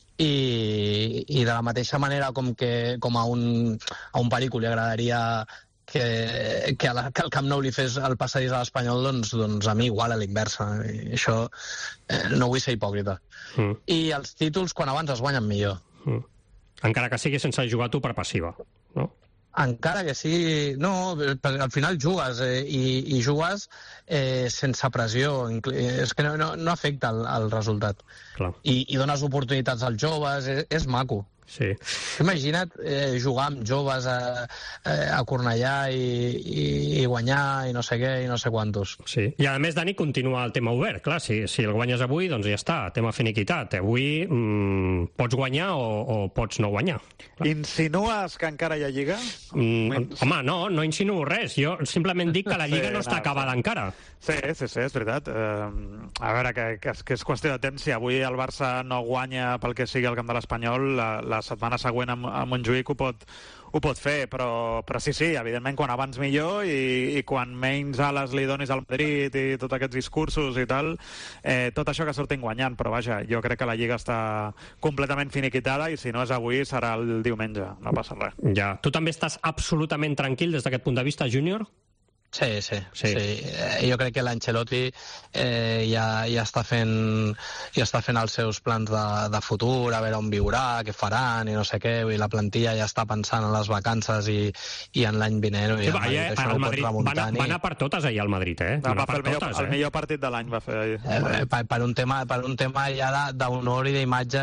i de la mateixa manera com a un perico li agradaria que al Camp Nou li fes el passadís a l'Espanyol, doncs a mi igual a l'inversa. Això no vull ser hipòcrita. I els títols quan abans es guanyen millor. Encara que sigui sense jugar tu per passiva, no? Encara que sigui... No, al final jugues i jugues sense pressió. És que no afecta el resultat. I dones oportunitats als joves, és maco. Sí. Imagina't jugar amb joves a Cornellà i guanyar i no sé què i no sé quantos. Sí. I a més, Dani, continua el tema obert. Clar, si el guanyes avui, doncs ja està, tema finiquitat. Avui pots guanyar o pots no guanyar. Clar. Insinues que encara hi ha Lliga? Home, no insinuo res. Jo simplement dic que la Lliga no està acabada encara. Sí, és veritat. A veure, que és qüestió de temps. Si avui el Barça no guanya pel que sigui al camp de l'Espanyol, la setmana següent a Montjuïc ho pot fer, però sí, evidentment, quan abans millor i quan menys ales li donis al Madrid i tots aquests discursos i tal, tot això que surtin guanyant, però vaja, jo crec que la Lliga està completament finiquitada i si no és avui serà el diumenge, no passa res. Ja. Tu també estàs absolutament tranquil des d'aquest punt de vista, Júnior? Sí. Jo crec que l'Ancelotti ja està fent els seus plans de futur, a veure on viurà, què faran i no sé què, i la plantilla ja està pensant en les vacances i en l'any vinent. Sí, el Madrid va anar per totes ahir al Madrid, Va fer el millor partit de l'any, va fer ahir. Per un tema ja d'honor i d'imatge,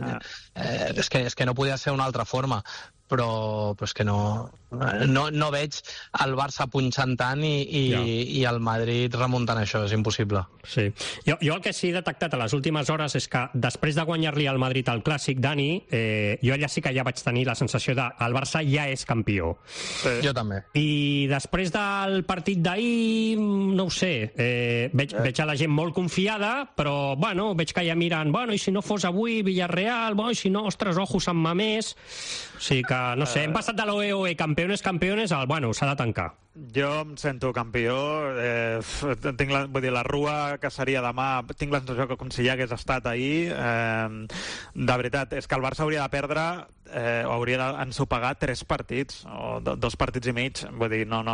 és que no podia ser una altra forma. Però és que no veig el Barça punxant tant i el Madrid remuntant això, és impossible. Sí. Jo el que sí he detectat a les últimes hores és que després de guanyar-li al Madrid el Clàssic, Dani, jo allà sí que ja vaig tenir la sensació de el Barça ja és campió. Sí. Jo també. I després del partit d'ahir, no ho sé, veig a la gent molt confiada, però bueno, veig que ja miren, i si no fos avui Villarreal, i si no, ostres, ojos amb Mamés. O sigui que, no sé, hem passat de l'OE campeones al, s'ha de tancar. Jo em sento campió, vull dir, la rua que seria demà, tinc la sensació que com si ja hagués estat ahir. De veritat, és que el Barça hauria de perdre, hauria d'ensopegar 3 partits, o 2 partits i mig, vull dir, no.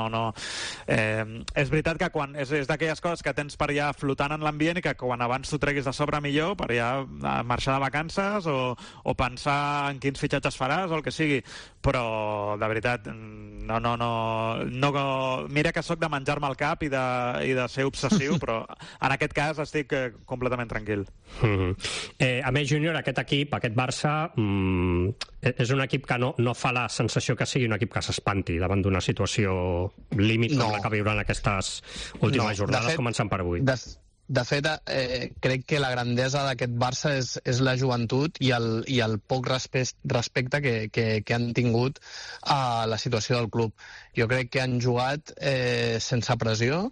És veritat que quan és d'aquelles coses que tens per allà flotant en l'ambient i que quan abans t'ho treguis de sobre millor, per allà marxar de vacances o pensar en quins fitxatges faràs o el que sigui, però de veritat, no mira que sóc de menjar-me el cap i de ser obsessiu, però en aquest cas estic completament tranquil. A més, Júnior, aquest equip, aquest Barça, és un equip que no fa la sensació que sigui un equip que s'espanti davant d'una situació límit com la que viuran aquestes últimes jornades, començant per avui. De fet, crec que la grandesa d'aquest Barça és la joventut i el poc respecte que han tingut a la situació del club. Jo crec que han jugat sense pressió,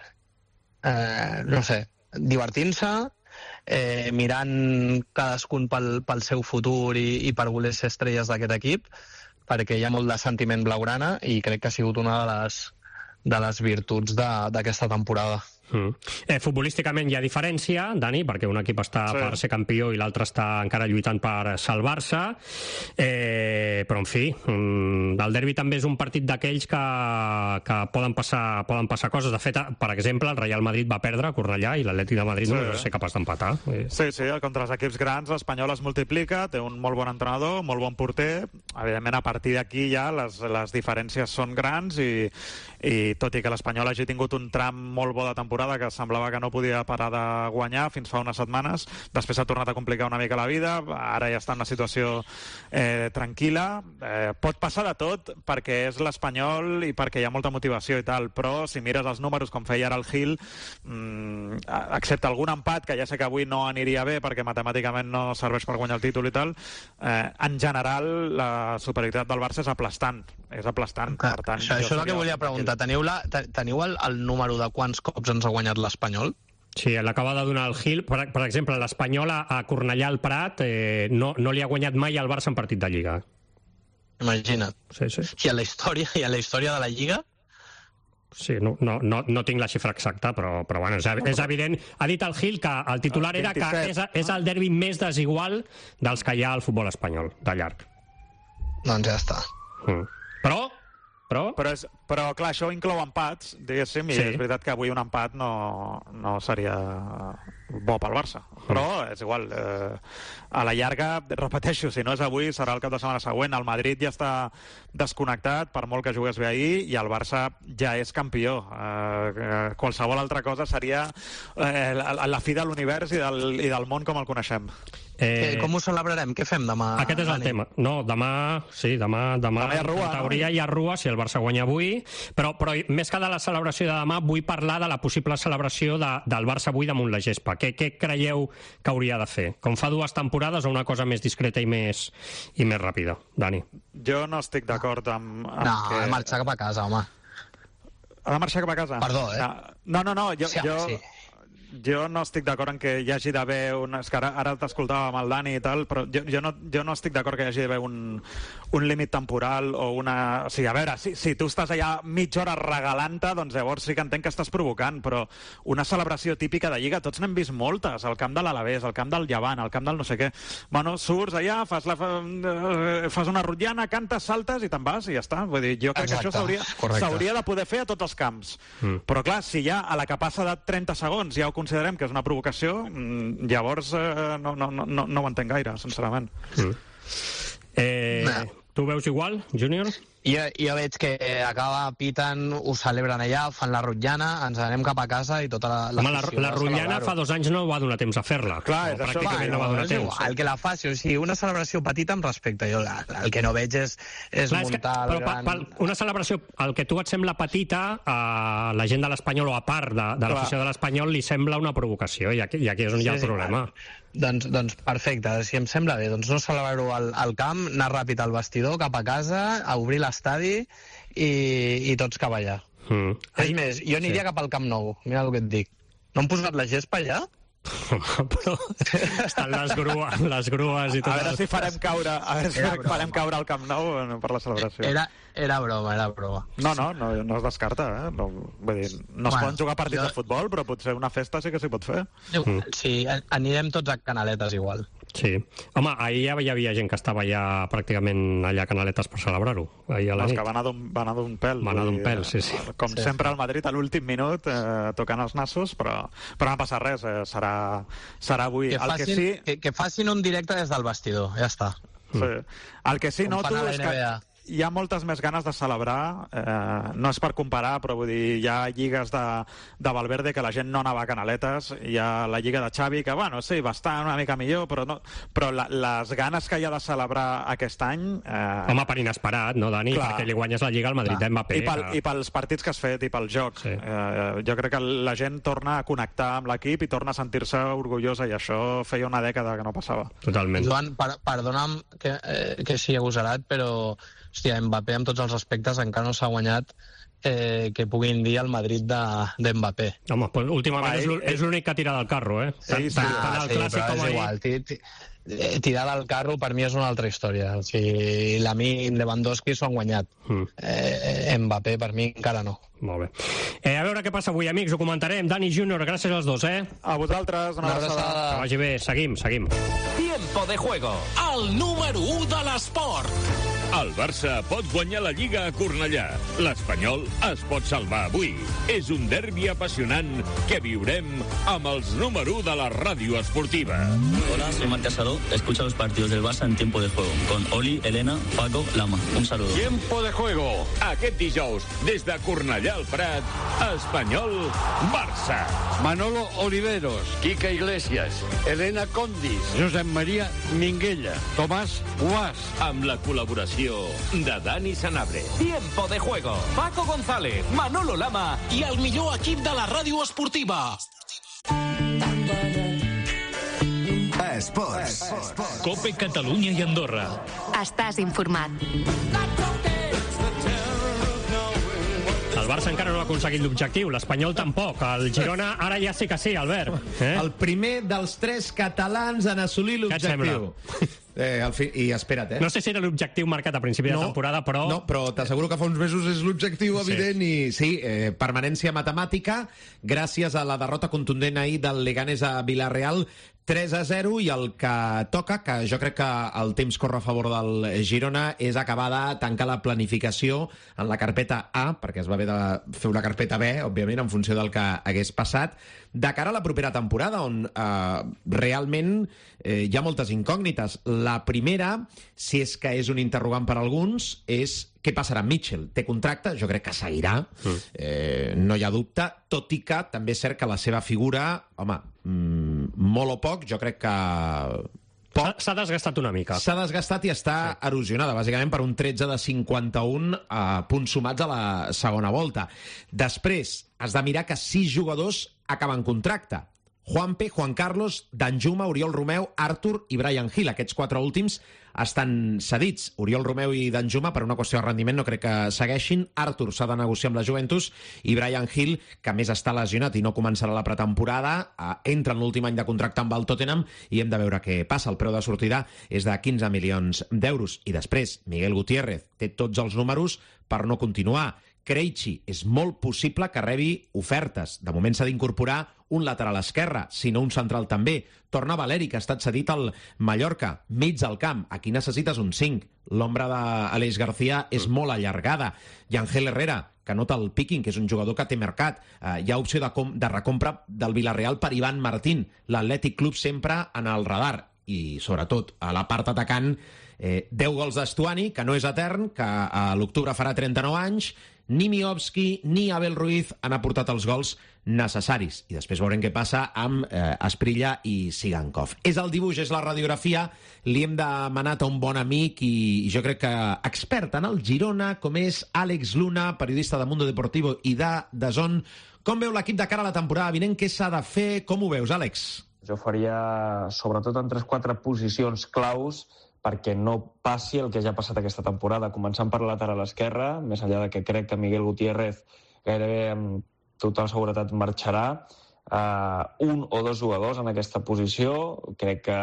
no sé, divertint-se, mirant cadascun pel seu futur i per voler ser estrelles d'aquest equip, perquè hi ha molt de sentiment blaugrana i crec que ha sigut una de les virtuts d'aquesta temporada. Futbolísticament hi ha diferència, Dani, perquè un equip està per ser campió i l'altre està encara lluitant per salvar-se, però en fi, el derbi també és un partit d'aquells que poden passar coses. De fet, per exemple, el Real Madrid va perdre a Cornellà i l'Atlètic de Madrid no va ser capaç d'empatar. Sí, contra els equips grans l'Espanyol es multiplica, té un molt bon entrenador, molt bon porter, evidentment a partir d'aquí ja les diferències són grans i tot i que l'Espanyol hagi tingut un tram molt bo de temporada que semblava que no podia parar de guanyar fins fa unes setmanes, després s'ha tornat a complicar una mica la vida, ara ja està en una situació tranquil·la, pot passar de tot perquè és l'Espanyol i perquè hi ha molta motivació i tal, però si mires els números com feia ara el Gil, excepte algun empat que ja sé que avui no aniria bé perquè matemàticament no serveix per guanyar el títol i tal, en general la superioritat del Barça és aplastant, per tant, això és el que volia preguntar. Teniu el número de quants cops ens ha guanyat l'Espanyol? Sí, l'acaba de donar el Gil. Per exemple, l'Espanyol a Cornellà al Prat no li ha guanyat mai al Barça en partit de Lliga. Imagina't. Sí. I a la història de la Lliga? Sí, no tinc la xifra exacta, però bueno, és evident. Ha dit el Gil que el titular era que és el derbi més desigual dels que hi ha al futbol espanyol, de llarg. Doncs ja està. Però clar, això inclou empats, diguéssim, i és veritat que avui un empat no seria bo pel Barça, però és igual, a la llarga, repeteixo, si no és avui serà el cap de setmana següent. El Madrid ja està desconnectat, per molt que jugués bé ahir, i el Barça ja és campió. Qualsevol altra cosa seria la fi de l'univers i del món com el coneixem. Com ho celebrarem? Què fem demà? Aquest és el tema. No, demà hi ha rua, en teoria hi ha rua si el Barça guanya avui, però més que de la celebració de demà vull parlar de la possible celebració del Barça avui damunt la gespa. Què creieu que hauria de fer? Com fa 2 temporades o una cosa més discreta i més ràpida? Dani? Jo no estic d'acord amb que... ha de marxar cap a casa, home. Ha de marxar cap a casa? Perdó, No, jo no estic d'acord en que hi hagi d'haver és que ara t'escoltava amb el Dani i tal, però jo no estic d'acord que hi hagi d'haver un límit temporal o una... O sigui, a veure, si tu estàs allà mitja hora regalant-te, doncs llavors sí que entenc que estàs provocant, però una celebració típica de Lliga, tots n'hem vist moltes, al camp de l'Alavés, al camp del Llevant, al camp del no sé què. Bueno, surts allà, fas una rotllana, cantes, saltes i te'n vas i ja està. Vull dir, jo crec que això s'hauria de poder fer a tots els camps. Però clar, si ja a la que passa de 30 segons ja ho considerem que és una provocació, llavors no ho entenc gaire, sincerament. Tu veus igual, Júnior? Jo veig que acaba piten, ho celebren allà, fan la rotllana, ens anem cap a casa i tota la... Home, la rotllana fa 2 anys no va donar temps a fer-la. Clar, és això. No va donar temps. El que la faci, o sigui, una celebració petita amb respecte. Jo el que no veig és muntar... Però una celebració, el que tu et sembla petita, a la gent de l'Espanyol o a part de l'afició de l'Espanyol li sembla una provocació, i aquí és on hi ha el problema. Doncs perfecte, si em sembla bé, doncs no celebrar-ho al camp, anar ràpid al vestidor, cap a casa, a obrir l'estadi i tots cap allà. És més, jo aniria cap al Camp Nou, mira el que et dic. No han posat la gespa allà? Però estan les grues i tot. A veure si farem caure al Camp Nou per la celebració. Era broma. No es descarta, vull dir, no es poden jugar partits de futbol, però potser una festa sí que s'hi pot fer. Sí, anirem tots a Canaletes igual. Sí. Home, ahir ja hi havia gent que estava ja pràcticament allà a Canaletes per celebrar-ho. Els que van anar d'un pèl. Van anar d'un pèl, sí. Com sempre al Madrid, a l'últim minut, tocant els nassos, però no passa res, serà avui. Que facin un directe des del vestidor, ja està. Sí. El que sí noto és que hi ha moltes més ganes de celebrar, no és per comparar, però vull dir, hi ha lligues de Valverde que la gent no anava a canaletes, hi ha la lliga de Xavi que, bueno, sí, va estar una mica millor, però les ganes que hi ha de celebrar aquest any... Home, per inesperat, no, Dani? Clar. Perquè li guanyes la lliga al Madrid d'Mbappé. I pels partits que has fet i pel joc. Sí. Jo crec que la gent torna a connectar amb l'equip i torna a sentir-se orgullosa, i això feia una dècada que no passava. Totalment. Joan, perdona'm que sigui agosarat, però hòstia, Mbappé amb tots els aspectes encara no s'ha guanyat que puguin dir el Madrid d'Mbappé. Home, pues, últimament és l'únic que ha tirat del carro, eh? Tant el clàssic com igual. Tirar del carro per mi és una altra història. O sigui, Lamine, Lewandowski s'ho han guanyat. Mbappé per mi encara no. Molt bé. A veure què passa avui, amics, ho comentarem. Dani Júnior, gràcies als dos, eh? A vosaltres, una abraçada. Que vagi bé, seguim. Tiempo de juego, el número 1 de l'esport. El Barça pot guanyar la Lliga a Cornellà. L'Espanyol es pot salvar avui. És un derbi apassionant que viurem amb els número 1 de la ràdio esportiva. Hola, soy Marc Casado. Escucha los partidos del Barça en Tiempo de Juego con Oli, Elena, Paco, Lama. Un saludo. Tiempo de Juego. Aquest dijous, des de Cornellà al Prat, Espanyol, Barça. Manolo Oliveros, Quique Iglesias, Elena Condis, Josep Maria Minguella, Tomàs Guas. Amb la col·laboració de Dani Sanabria. Tiempo de Juego. Paco González, Manolo Lama i el millor equip de la ràdio esportiva. Esports. Cope Catalunya i Andorra. Estàs informat. El Barça encara no ha aconseguit l'objectiu, l'Espanyol tampoc. El Girona ara ja sí que sí, Albert. El primer dels 3 catalans en assolir l'objectiu. I espera't, No sé si era l'objectiu marcat a principi de temporada, però... No, però t'asseguro que fa uns mesos és l'objectiu evident i sí, permanència matemàtica gràcies a la derrota contundent ahir del Leganés a Villarreal 3-0, i el que toca, que jo crec que el temps corre a favor del Girona, és acabar de tancar la planificació en la carpeta A, perquè es va haver de fer una carpeta B, òbviament, en funció del que hagués passat, de cara a la propera temporada, on realment hi ha moltes incògnites. La primera, si és que és un interrogant per alguns, és què passarà amb Mitchell. Té contracte, jo crec que seguirà, no hi ha dubte, tot i que també és cert que la seva figura, home, molt o poc, jo crec que... S'ha desgastat una mica. S'ha desgastat i està erosionada, bàsicament per un 13 de 51 punts sumats a la segona volta. Després, has de mirar que 6 jugadors acaben contracte. Juanpe, Juan Carlos, Danjuma, Oriol Romeu, Artur i Bryan Gil. Aquests 4 últims estan cedits. Oriol Romeu i Danjuma, per una qüestió de rendiment, no crec que segueixin. Artur s'ha de negociar amb la Juventus i Bryan Gil, que més està lesionat i no començarà la pretemporada, entra en l'últim any de contracte amb el Tottenham i hem de veure què passa. El preu de sortida és de 15 milions d'euros. I després, Miguel Gutiérrez té tots els números per no continuar. Krejci, és molt possible que rebi ofertes. De moment s'ha d'incorporar un lateral esquerre, si no un central també. Torna Valeri, que ha estat cedit al Mallorca, mig del camp. Aquí necessites un 5. L'ombra d'Aleix García és molt allargada. I Ángel Herrera, que nota el picking, que és un jugador que té mercat. Hi ha opció de recompra del Villarreal per Ivan Martín. L'Atlètic Club sempre en el radar. I, sobretot, a la part atacant, 10 gols d'Estuani, que no és etern, que a l'octubre farà 39 anys. Ni Miovski ni Abel Ruiz han aportat els gols necessaris. I després veurem què passa amb Asprilla i Sigankov. És el dibuix, és la radiografia. Li hem demanat a un bon amic i jo crec que expert en el Girona, com és Àlex Luna, periodista de Mundo Deportivo i de DAZN. Com veu l'equip de cara a la temporada vinent? Què s'ha de fer? Com ho veus, Àlex? Jo faria, sobretot en 3-4 posicions claus, perquè no passi el que ja ha passat aquesta temporada, començant per la lateral esquerra, més enllà de que crec que Miguel Gutiérrez gairebé amb total seguretat marxarà, un o dos jugadors en aquesta posició. Crec que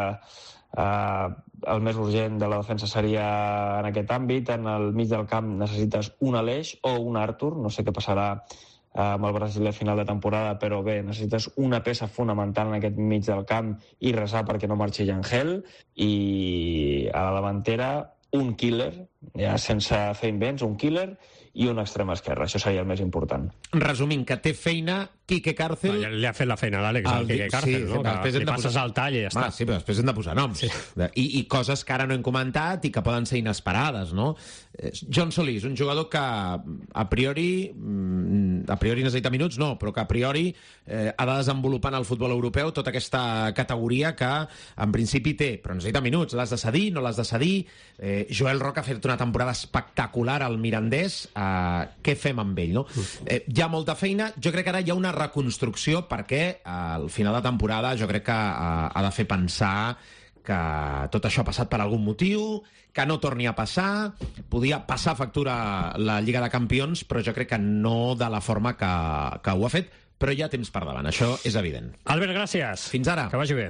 el més urgent de la defensa seria en aquest àmbit. En el mig del camp necessites un Aleix o un Artur, no sé què passarà amb el Brasil a final de temporada, però bé, necessites una peça fonamental en aquest mig del camp i resar perquè no marxi Yangel, i a la davantera un killer, ja sense fer invents, un killer, i un extrem esquerre. Això seria el més important. Resumint, que té feina Quique Càrcel... Ja li ha fet la feina a l'Àlex, el Quique Càrcel, no? Que li passes al tall i ja està. Sí, però després hem de posar noms. I coses que ara no hem comentat i que poden ser inesperades, no? John Solís, un jugador que a priori necessita minuts, no, però que a priori ha de desenvolupar en el futbol europeu tota aquesta categoria que en principi té, però necessita minuts. L'has de cedir, no l'has de cedir? Joel Roca ha fet una temporada espectacular al Mirandés. Què fem amb ell, no? Hi ha molta feina. Jo crec que ara hi ha una reconstrucció perquè al final de temporada jo crec que ha de fer pensar que tot això ha passat per algun motiu, que no torni a passar. Podia passar factura la Lliga de Campions, però jo crec que no de la forma que ho ha fet, però hi ha temps per davant, això és evident. Albert, gràcies. Fins ara. Que vagi bé.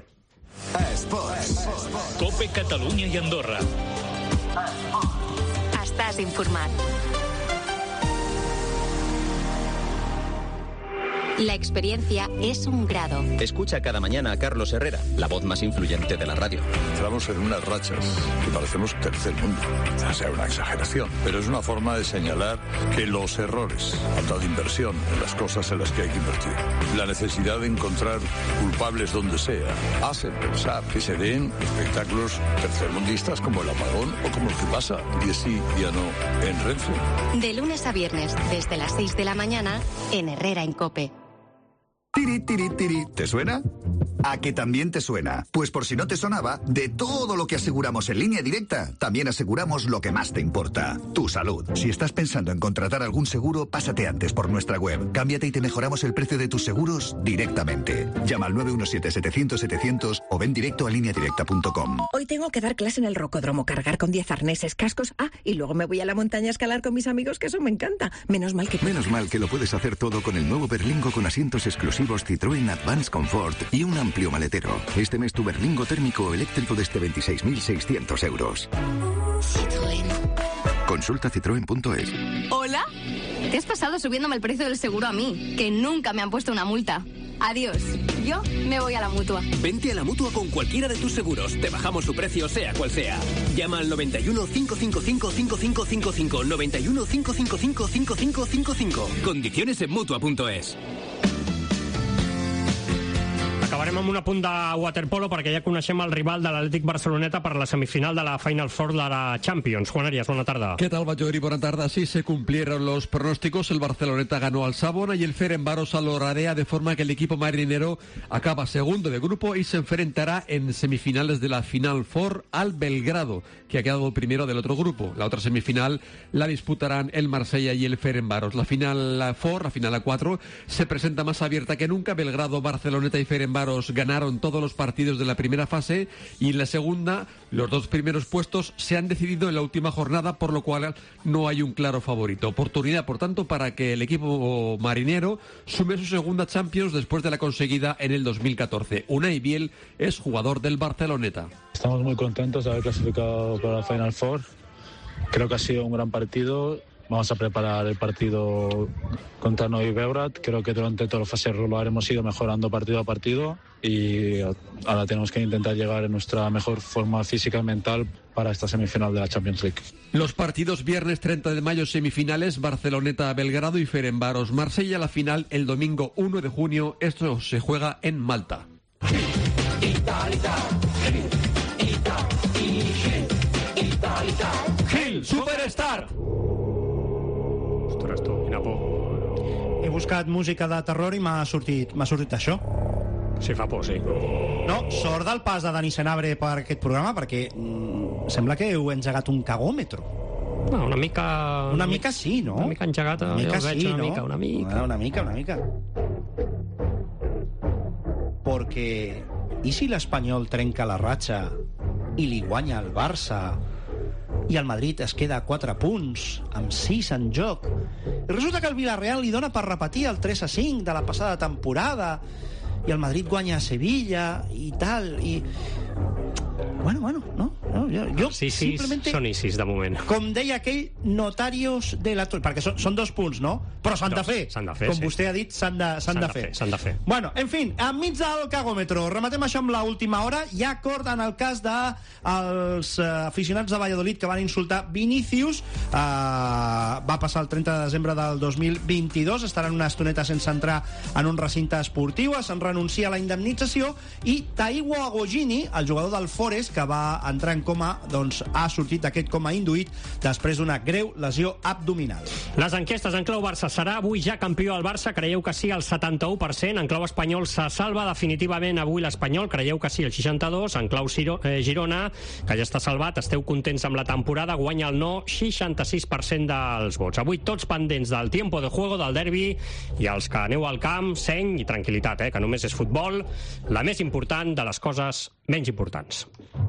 Cope Catalunya i Andorra. Estàs informat. La experiencia es un grado. Escucha cada mañana a Carlos Herrera, la voz más influyente de la radio. Entramos en unas rachas que parecemos tercer mundo. O sea, una exageración, pero es una forma de señalar que los errores, falta de inversión en las cosas en las que hay que invertir, la necesidad de encontrar culpables donde sea, hacen pensar que se den espectáculos tercermundistas como el apagón o como el que pasa día sí, día no en Renfe. De lunes a viernes, desde las 6 de la mañana, en Herrera en COPE. Tiri, tiri, tiri. ¿Te suena? ¿A que también te suena? Pues por si no te sonaba, de todo lo que aseguramos en Línea Directa, también aseguramos lo que más te importa, tu salud. Si estás pensando en contratar algún seguro, pásate antes por nuestra web. Cámbiate y te mejoramos el precio de tus seguros directamente. Llama al 917-700-700 o ven directo a lineadirecta.com. Hoy tengo que dar clase en el rocódromo, cargar con 10 arneses, cascos. Y luego me voy a la montaña a escalar con mis amigos, que eso me encanta. Menos mal que lo puedes hacer todo con el nuevo Berlingo con asientos exclusivos Citroën Advance Comfort y un amplio maletero. Este mes tu Berlingo térmico o eléctrico desde 26.600 euros. Citroën. Consulta citroen.es. ¿Hola? Te has pasado subiéndome el precio del seguro a mí, que nunca me han puesto una multa. Adiós. Yo me voy a la Mutua. Vente a la Mutua con cualquiera de tus seguros. Te bajamos su precio, sea cual sea. Llama al 91 555 5555. 91 555 5555. Condiciones en Mutua.es. Acabarem amb un apunt de waterpolo perquè ja coneixem el rival de l'Atlètic Barceloneta per la semifinal de la Final Four de la Champions. Juan Arias, buena tarde. ¿Qué tal, Bayori? Buena tarde. Sí, se cumplieron los pronósticos. El Barceloneta ganó al Savona y el Ferencváros al Oradea, de forma que el equipo marinero acaba segundo de grupo y se enfrentará en semifinales de la Final Four al Belgrado, que ha quedado primero del otro grupo. La otra semifinal la disputarán el Marsella y el Ferencváros. La Final Four, la Final A4, se presenta más abierta que nunca. Belgrado, Barceloneta y Ferencváros ganaron todos los partidos de la primera fase y en la segunda los dos primeros puestos se han decidido en la última jornada, por lo cual no hay un claro favorito. Oportunidad, por tanto, para que el equipo marinero sume su segunda Champions después de la conseguida en el 2014. Unai Biel es jugador del Barceloneta. Estamos muy contentos de haber clasificado para la Final Four. Creo que ha sido un gran partido. Vamos a preparar el partido contra Novi Beograd. Creo que durante toda la fase regular hemos ido mejorando partido a partido y ahora tenemos que intentar llegar a nuestra mejor forma física y mental para esta semifinal de la Champions League. Los partidos viernes 30 de mayo semifinales, Barceloneta-Belgrado y Ferencváros-Marsella. La final el domingo 1 de junio. Esto se juega en Malta. Gil, Superstar! Ostres, tu, quina por. He buscat música de terror i m'ha sortit això. Sí, fa por, sí. No, sort del pas de Dani Senabre per aquest programa, perquè sembla que heu engegat un cagòmetre. No, una mica... Una mica sí, no? Una mica engegat, una mica jo el veig, sí, una no? mica, una mica. Una mica. Porque, ¿y si l'Espanyol trenca la ratxa i li guanya el Barça i el Madrid es queda a 4 punts amb 6 en joc i resulta que el Villarreal li dona per repetir el 3-5 de la passada temporada i el Madrid guanya a Sevilla i tal i... Bueno, no? Sí, són ISIS, de moment. Com deia aquell, notarios de la... Perquè són 2 punts, no? Però s'han de fer. Com vostè ha dit, s'han de fer. Bueno, en fi, enmig del cagòmetro, rematem això amb l'última hora. Hi ha acord en el cas dels aficionats de Valladolid que van insultar Vinícius. Va passar el 30 de desembre del 2022. Estaran una estoneta sense entrar en un recinte esportiu. Se'n renuncia a la indemnització i Taiwo Agogini, el jugador del Forest, que va entrar en coma, doncs ha sortit d'aquest coma induït després d'una greu lesió abdominal. Les enquestes en clau Barça: serà avui ja campió el Barça? Creieu que sí, el 71%. En clau espanyol: se salva definitivament avui l'Espanyol? Creieu que sí, el 62%. En clau Girona, que ja està salvat, esteu contents amb la temporada? Guanya el no, 66% dels vots. Avui tots pendents del tiempo de juego, del derbi, i els que aneu al camp, seny i tranquil·litat, que només és futbol, la més important de les coses menys importants.